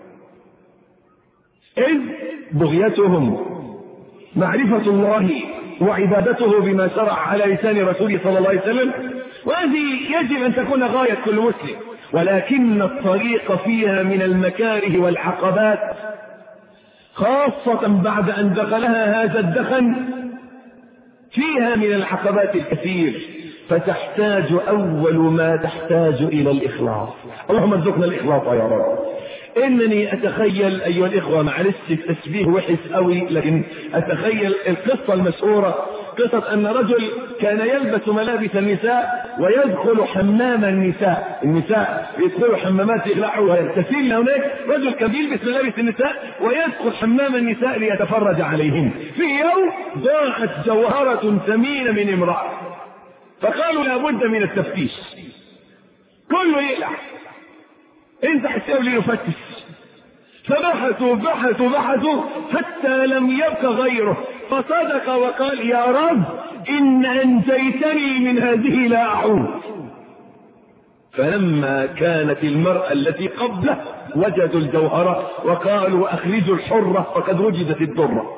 إذ بغيتهم معرفة الله وعبادته بما شرع على لسان رسوله صلى الله عليه وسلم، وهذه يجب أن تكون غاية كل مسلم، ولكن الطريق فيها من المكاره والعقبات، خاصة بعد أن دخلها هذا الدخن، فيها من العقبات الكثير، فتحتاج أول ما تحتاج إلى الإخلاص. اللهم ارزقنا الإخلاص يا رب. إنني أتخيل أيها الإخوة، معلش التشبيه وحش قوي، لكن أتخيل القصة المشهورة، قصة أن رجل كان يلبس ملابس النساء ويدخل حمام النساء يدخلوا حمامات يخلعوا ويغتسلن هناك، رجل كان يلبس ملابس النساء ويدخل حمام النساء ليتفرج عليهن. في يوم ضاعت جوهرة ثمينة من امرأة، فقالوا لابد من التفتيش، كله يقلع، انزح الثوب لنفتش، فبحثوا حتى لم يبق غيره، فصدق وقال يا رب إن أنجيتني من هذه لا أعود. فلما كانت المرأة التي قبله وجدوا الجوهرة وقالوا أخرجوا الحرة فقد وجدت الدرة.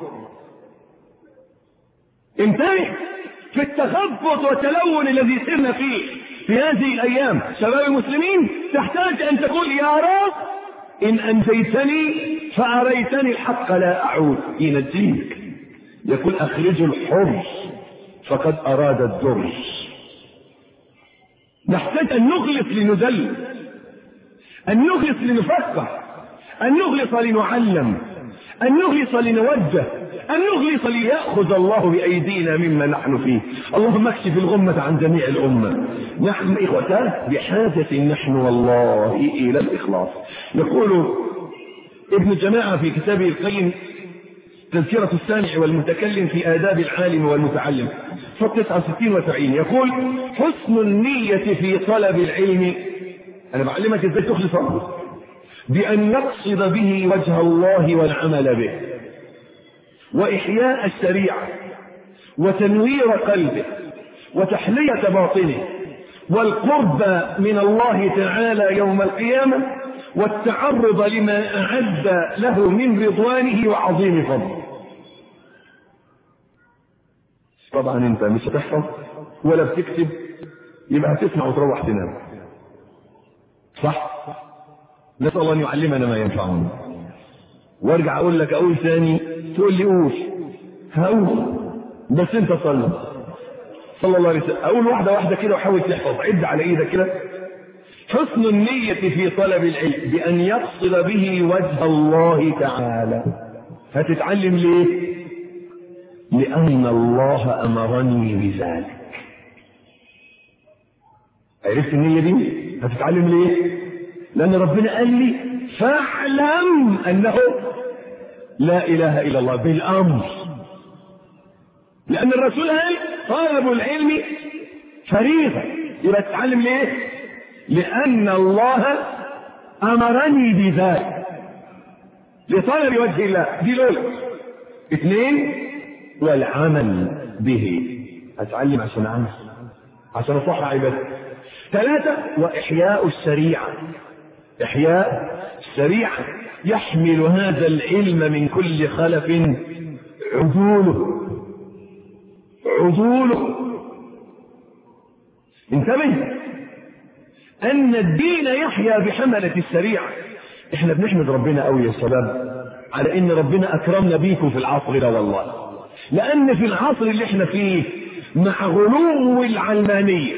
انتهي في التخبط والتلون الذي سرنا فيه في هذه الأيام شباب المسلمين، تحتاج أن تقول يا رب إن أنجيتني فأريتني الحق لا أعود. ينجيك، يقول أخرجوا الحر فقد أراد الدر. نحتاج أن نخلص لنذل، أن نخلص لنفقه، أن نخلص لنعلم، أن نخلص لنوجه، أن نخلص ليأخذ الله بأيدينا مما نحن فيه. اللهم اكشف الغمة عن جميع الأمة. نحن إخوتان بحاجة نحن والله إلى الإخلاص. يقول ابن جماعة في كتابه القيم تذكرة السامع والمتكلم في آداب العالم والمتعلم صفحة 69 و70، يقول حسن النية في طلب العلم، أنا بعلمك إزاي تخلص الله، بأن نقصد به وجه الله والعمل به، وإحياء الشريعة، وتنوير قلبه، وتحلية باطنه، والقرب من الله تعالى يوم القيامة، والتعرض لما أعد له من رضوانه وعظيم فضله. طبعا انت مش هتحفظ ولا بتكتب، يبقى هتسمع وتروح تنام، صح؟ نسأل الله أن يعلمنا ما ينفعنا. وارجع اقول لك اقول ثاني تقول لي قول، هقول بس انت صلى الله عليه وسلم. اقول واحده واحده كده وحاول تحفظ، عد على ايدك كده. حسن النية في طلب العلم بأن يقصد به وجه الله تعالى. هتتعلم ليه؟ لأن الله أمرني بذلك. عرفت النية دي؟ هتتعلم ليه؟ لأن ربنا قال لي فاعلم أنه لا إله إلا الله بالأمر. لأن الرسول قال طلب العلم فريضة، يبقى تتعلم ليه؟ لأن الله أمرني بذلك، لطلب وجه الله. دي الأولى. اثنين، والعمل به. أتعلم عشان أعمل، عشان أصح عبادتي. ثلاثة، وإحياء الشريعة. إحياء الشريعة يحمل هذا العلم من كل خلف عدوله. انتبه أن الدين يحيا بحملة الشريعة. احنا بنحمد ربنا قوي يا شباب على ان ربنا اكرمنا بيكم في العصر ده والله، لان في العصر اللي احنا فيه مع غلو العلمانية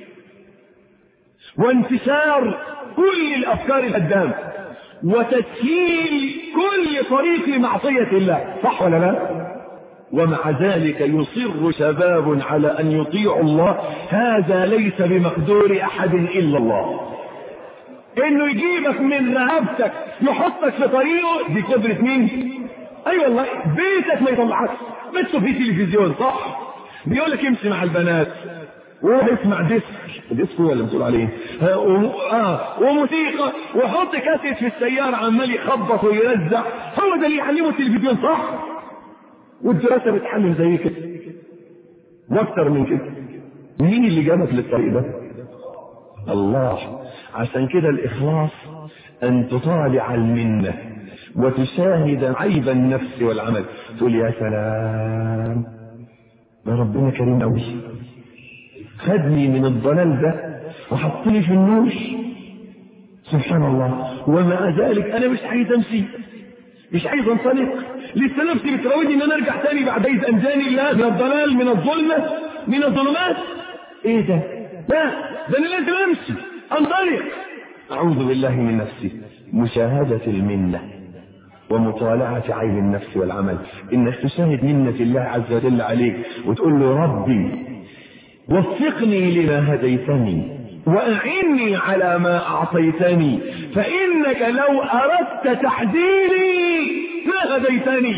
وانتشار كل الافكار الهدامة وتسهيل كل طريق لمعصية الله، صح ولا لا؟ ومع ذلك يصر شباب على أن يطيعوا الله. هذا ليس بمقدور أحد إلا الله. إنه يجيبك من رهبتك يحطك في طريقه، دي قدرة مين؟ أي والله. بيتك ما يطلعك، بس في تلفزيون صح، بيقولك امشي مع البنات، وروح اسمع ديسك ولا بتقول عليه وموسيقى، وحط كاسيت في السيارة عمال يخبط ويرزع. هو ده اللي يعلمه التلفزيون صح؟ والدراسة بتحلم زي كده واكتر من كده. مين اللي جابك للطريق ده؟ الله. عشان كده الإخلاص أن تطالع المنة وتشاهد عيب النفس والعمل، تقول يا سلام ما ربنا كريم قوي، خدني من الضلال ده وحطني في النور، سبحان الله. ومع ذلك أنا مش عايز أمشي، مش عايز انطلق، لسه نفسي بتراودني ان انا ارجع تاني بعد إذ انجاني الله من الضلال، من الظلمة، من الظلمات. ايه ده؟ لا، ده انا لازم امشي انطلق. اعوذ بالله من نفسي. مشاهدة المنة ومطالعة عيب النفس والعمل، انك تشاهد منة الله عز وجل عليك وتقول له ربي وفقني لما هديتني وأعني على ما أعطيتني، فإنك لو أردت تحذيري ما هديتني،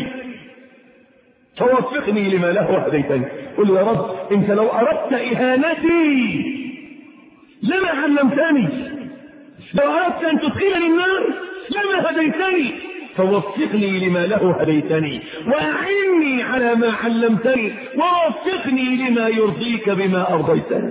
فوفقني لما له هديتني. قل يا رب انت لو أردت إهانتي لما علمتني، لو أردت أن تدخلني النار لما هديتني، فوفقني لما له هديتني وأعني على ما علمتني ووفقني لما يرضيك بما أرضيتني.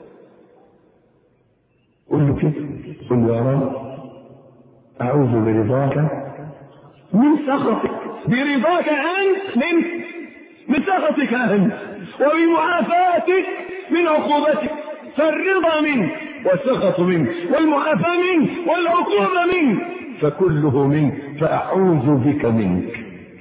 قل له كده، قل له يا رب أعوذ برضاك من سخطك، برضاك أنت من سخطك أنت، وبمعافاتك من عقوبتك، فالرضا منك والسخط منك والمعافاة منك والعقوبة منك، فكله منك، فأعوذ بك منك.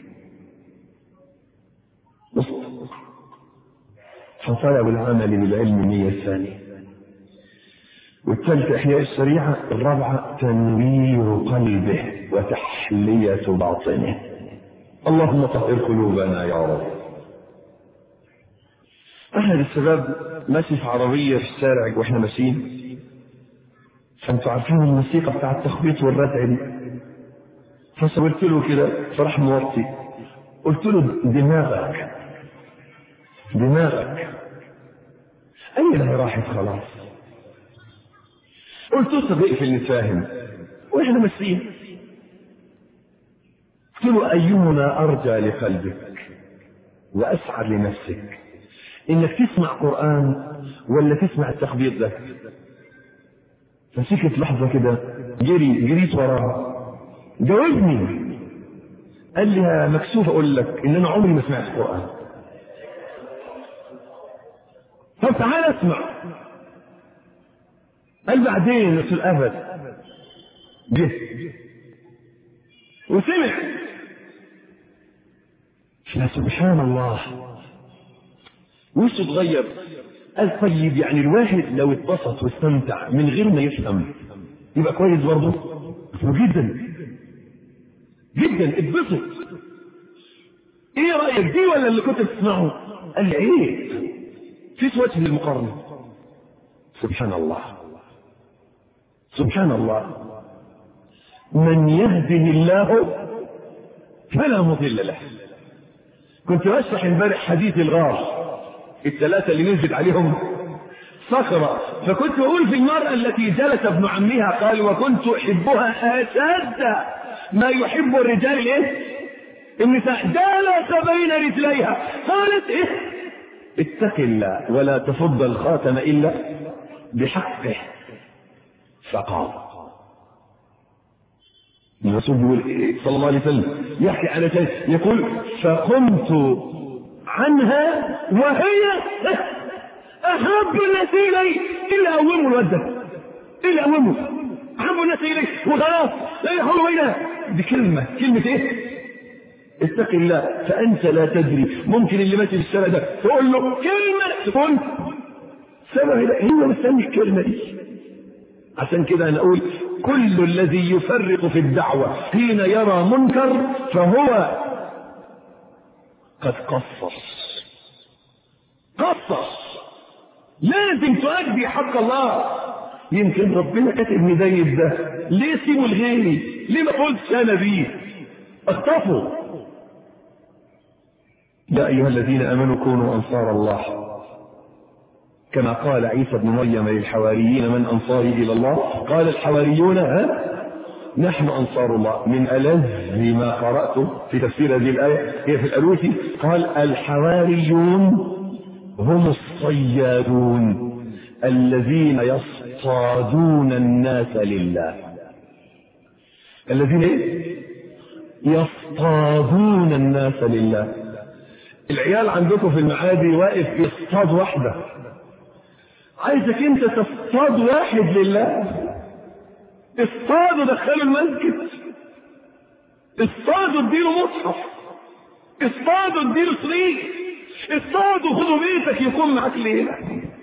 فطلب العمل بالعلم النية الثانية، والثالثة إحياء الشريعة، الرابعة تنوير قلبه وتحلية باطنه. اللهم طهر قلوبنا يا رب. أحد الشباب ماشي في عربية في الشارع وإحنا ماشيين، فأنتوا عارفين الموسيقى بتاع التخبيط والردع دي، فسويت له كده فراح موطي، قلت له دماغك أين راحت خلاص؟ قلت له طب اقفل نتفاهم واحنا ماشيين. قلت له أيهما أرجى لقلبك وأسعد لنفسك، إنك تسمع قرآن ولا تسمع التخبيط ده؟ فسكت لحظة كده، جريت وراه، جاوبني. قال لي مكسوف أقول لك إن أنا عمري ما سمعت قرآن. طب تعال اسمع. قال بعدين في الأبد جه وسمع. سبحان الله، وشه اتغير. قال طيب يعني الواحد لو اتبسط واستمتع من غير ما يفهم يبقى كويس برضه؟ جدا جدا اتبسط. ايه رأيك دي ولا اللي كنت بتسمعه؟ قال لي ايه فيش وجه للمقارنة. سبحان الله سبحان الله. من يهده الله فلا مضل له. كنت بشرح امبارح حديث الغار، الثلاثة اللي نزل عليهم صخرة، فكنت أقول في المرأة التي جلس ابن عمها قال وكنت أحبها أشد ما يحب الرجال النساء، جلس بين رجليها قالت اتق الله ولا تفض الخاتم إلا بحقه، فقام. الرسول يقول صلى الله عليه وسلم يحكي على شيء يقول فقمت عنها وهي أحب الناس إلي إلا أومه الودة، إلا أومه أحب الناس إلي وخلاص لا يحول بينها. دي كلمة ايه؟ اتق الله. فأنت لا تدري، ممكن اللي ماشي في الشارع ده تقول له كلمة تكون سبب هو مستني الكلمة دي. عشان كده أنا أقول كل الذي يفرق في الدعوة حين يرى منكر فهو قد قصص. لازم تؤدي حق الله. يمكن ربنا كاتب زي ده، ليه سيبوا لغيري؟ ليه ما قلتش أنا بيه؟ اخطفوا. يا أيها الذين آمنوا كونوا أنصار الله كما قال عيسى بن مريم للحواريين من أنصاري إلى الله؟ قال الحواريون نحن أنصار الله. من ألذ ما قرأته في تفسير هذه الآية هي في الألوسي، قال الحواريون هم الصيادون الذين يصطادون الناس لله. الذين يصطادون الناس لله. العيال عندكم في المعادي واقف يصطاد واحدة، عايزك انت تصطاد واحد لله. اصطادوا دخلوا المسجد، اصطادوا اديله مصحف، اصطادوا اديله شريك، اصطادوا خذوا بيتك يكون معك ليلة.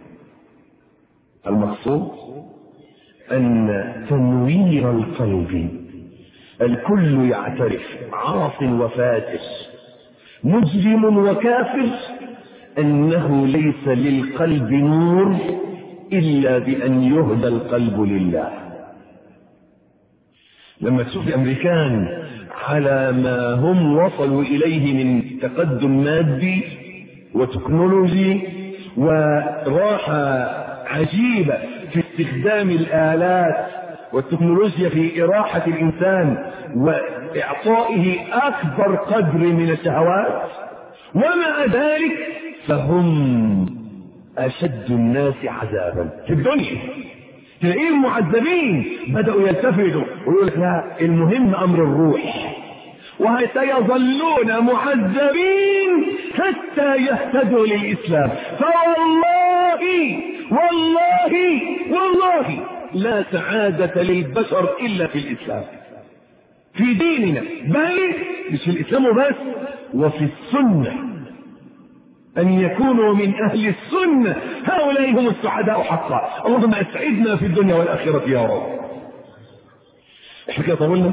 المقصود ان تنوير القلب، الكل يعترف عاص وفاسق مجرم وكافر انه ليس للقلب نور الا بان يهدى القلب لله. لما تشوف الامريكان على ما هم وصلوا اليه من تقدم مادي وتكنولوجي وراحة عجيبة في استخدام الآلات والتكنولوجيا في إراحة الإنسان وإعطائه أكبر قدر من الشهوات، ومع ذلك فهم أشد الناس عذابا في الدنيا. تلاقيهم معذبين بدأوا يلتفتوا ويقول لك لا، المهم أمر الروح، وسيظلون معذبين حتى يهتدوا للإسلام. فوالله والله والله لا سعادة للبشر إلا في الإسلام، في ديننا، بل مش في الإسلام وبس، وفي السنة، أن يكونوا من أهل السنة. هؤلاء هم السعداء حقا. اللهم أسعدنا في الدنيا والآخرة يا رب. احنا كده طولنا،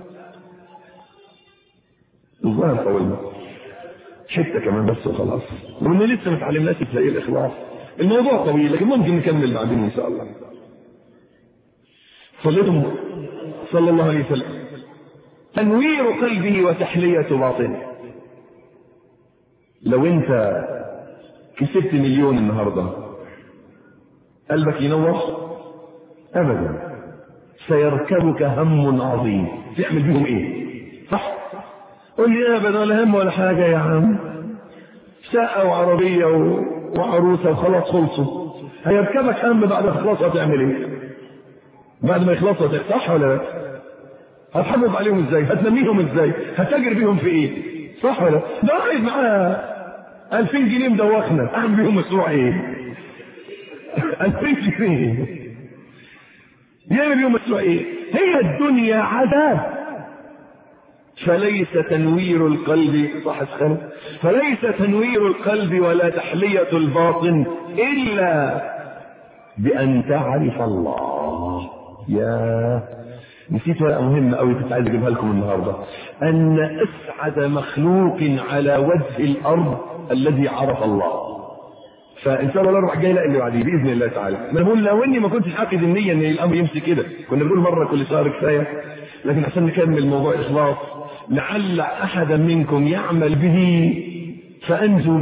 الظاهر طولنا حتة كمان بس وخلاص، وإن لسه ما اتعلمناش تلاقي الإخلاص. الموضوع طويل لكن ممكن نكمل بعدين إن شاء الله. صلى الله عليه وسلم تنوير قلبه وتحلية باطنه. لو انت كسبت مليون النهاردة قلبك ينور؟ ابدا، سيركبك هم عظيم. تعمل بيهم ايه؟ صح؟ قل لي ابدا ولا هم ولا حاجة يا عم، شقة وعربية وعروسة وخلاص خلصوا. هيركبك هم بعد ما تخلص هتعمل ايه؟ بعد ما يخلصوا صح ولا لا؟ هتحافظ عليهم ازاي؟ هتنميهم ازاي؟ هتجر بيهم في ايه؟ صح ولا لا؟ ده قاعد معاه 2000 جنيه مدوخنا، اعمل بيهم مشروع ايه؟ 2000 جنيه يعمل بيهم مشروع ايه؟ هي الدنيا عذاب. فليس تنوير القلب، صح الخلق، فليس تنوير القلب ولا تحلية الباطن إلا بأن تعرف الله. يا نسيت ورقة مهمة أوي كنت عايز أجيبها لكم النهاردة، أن أسعد مخلوق على وجه الأرض الذي عرف الله. فإن شاء الله الأربع جاي لا اللي بعديه بإذن الله تعالى. ما بقول لو إني ما كنتش عاقد النية إن الأمر يمشي كده، كنا بنقول مرة كل شهر كفاية، لكن عشان نكمل موضوع الإخلاص لعل أحدا منكم يعمل به فأنجو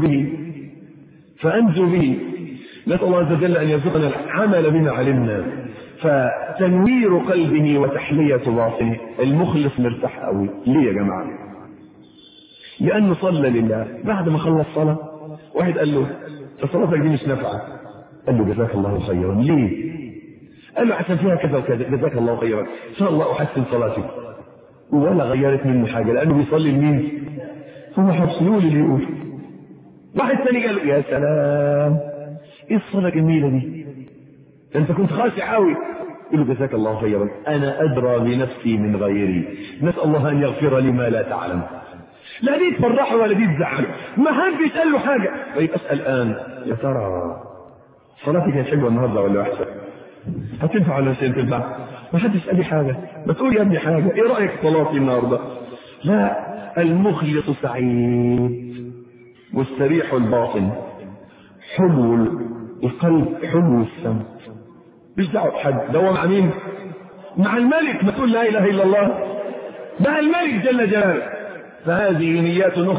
به. نسأل الله عز وجل أن يرزقنا العمل بما علمنا. فتنوير قلبه وتحلية باطنه. المخلص مرتاح قوي. ليه يا جماعة؟ لأنه صلى لله. بعد ما خلص صلاة واحد قال له صلاتك دي مش نافعة، قال له جزاك الله خيرا. ليه؟ قال له عشان فيها كذا وكذا. جزاك الله خيرا، إن شاء الله أحسن صلاتي. ولا غيرت منه حاجة لأنه بيصلي لمين؟ هو حسنوا لي اللي يقول. واحد ثاني قال له يا سلام ايه الصلاة الجميلة دي، انت كنت خاشع قوي. يقول له جزاك الله خيرا، انا ادرى بنفسي من غيري، نسأل الله ان يغفر لي ما لا تعلم. لا دي تفرحه ولا دي تزعله، ما حدش قال له حاجة. طيب اسأل الان، يا ترى صلاتي كانت حلوة النهارده ولا وحشة؟ هتنفع ولا مش هتنفع؟ ما حدش قال لي حاجة، ما تقول يا ابني حاجة، ايه رأيك في صلاتي النهارده؟ لا، المخلص سعيد والسريح الباطن، حلو القلب، حلو السمع، مش دعوه بحد. ده هو مع مين؟ مع الملك. ما تقول لا اله الا الله، مع الملك جل جلاله. فهذه نيات اخر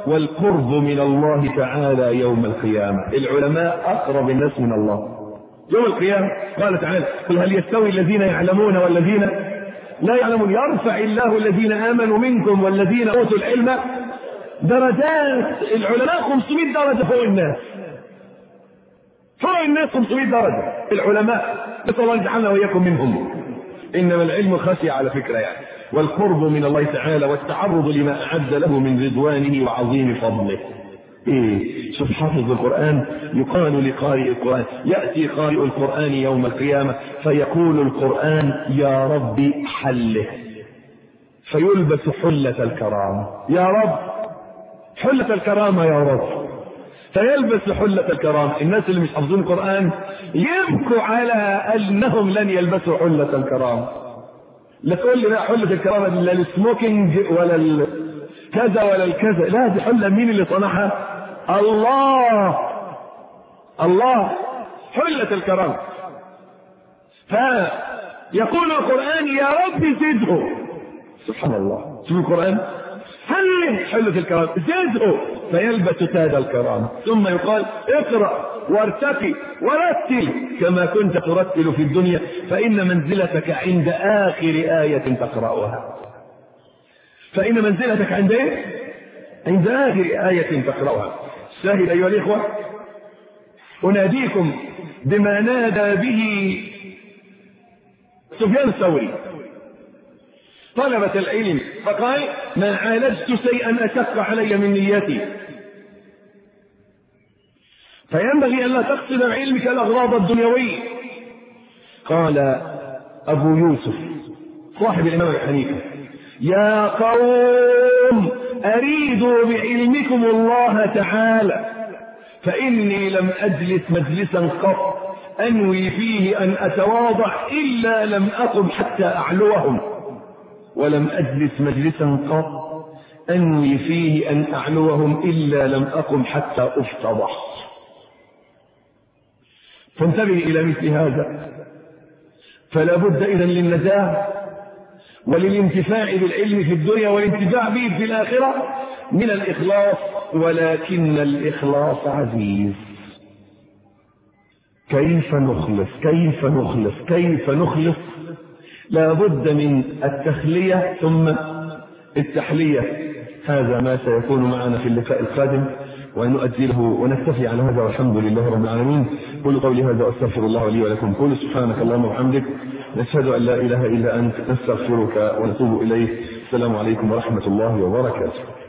والقرب من الله تعالى يوم القيامة. العلماء أقرب الناس من الله يوم القيامة. قال تعالى: قل هل يستوي الذين يعلمون والذين لا يعلمون يرفع الله الذين آمنوا منكم والذين أوتوا العلم درجات. العلماء 500 درجة فوق الناس، فوق الناس 500 درجة العلماء، نسأل الله يجعلنا وإياكم منهم. إنما العلم خشية على فكرة يعني، والقرب من الله تعالى والتعرض لما أعد له من رضوانه وعظيم فضله. شوف حافظ القرآن يقال لقارئ القرآن: يأتي قارئ القرآن يوم القيامة فيقول القرآن: يا ربي حله، فيلبس حلة الكرامة. يا رب حلة الكرامة يا رب، فيلبس حلة الكرامة. الناس اللي مش حافظين القرآن يبكوا على أنهم لن يلبسوا حلة الكرامة. لا تقول لي لا حلة الكرامة لا السموكينج ولا كذا ولا الكذا، لا دي حلة مين اللي صنعها؟ الله. الله حلة الكرامة. فيقول القرآن: يا رب زده. سبحان الله، شوف القرآن حلة الكرامة زده، فيلبس تاج الكرامة. ثم يقال: اقرأ وارتقي ورتل كما كنت ترتل في الدنيا، فإن منزلتك عند آخر آية تقرأها. فإن منزلتك عند إيه؟ عند آخر آية تقرأها. شاهد أيها الإخوة، أناديكم بما نادى به سفيان الثوري طلبة العلم، فقال: ما عالجت شيئا أشق علي من نيتي، فينبغي أن لا تقصد بعلمك الأغراض الدنيوية. قال أبو يوسف صاحب الإمام أبي حنيفة: يا قوم أريدوا بعلمكم الله تعالى، فإني لم أجلس مجلسا قط أنوي فيه أن أتواضع إلا لم أقم حتى أعلوهم، ولم أجلس مجلسا قط أنوي فيه أن أعلوهم إلا لم أقم حتى أفتضح. فانتبه إلى مثل هذا. فلا بد إذن للنجاة وللانتفاع بالعلم في الدنيا والانتفاع به في الآخرة من الإخلاص، ولكن الإخلاص عزيز. كيف نخلص؟ كيف نخلص؟ كيف نخلص؟ لا بد من التخلية ثم التحلية. هذا ما سيكون معنا في اللقاء القادم، وأن نؤجله ونكتفي على هذا، والحمد لله رب العالمين. قولوا قولي هذا واستغفر الله لي ولكم. قولوا سبحانك اللهم وبحمدك، نشهد أن لا إله إلا أنت، نستغفرك ونتوب إليك. السلام عليكم ورحمة الله وبركاته.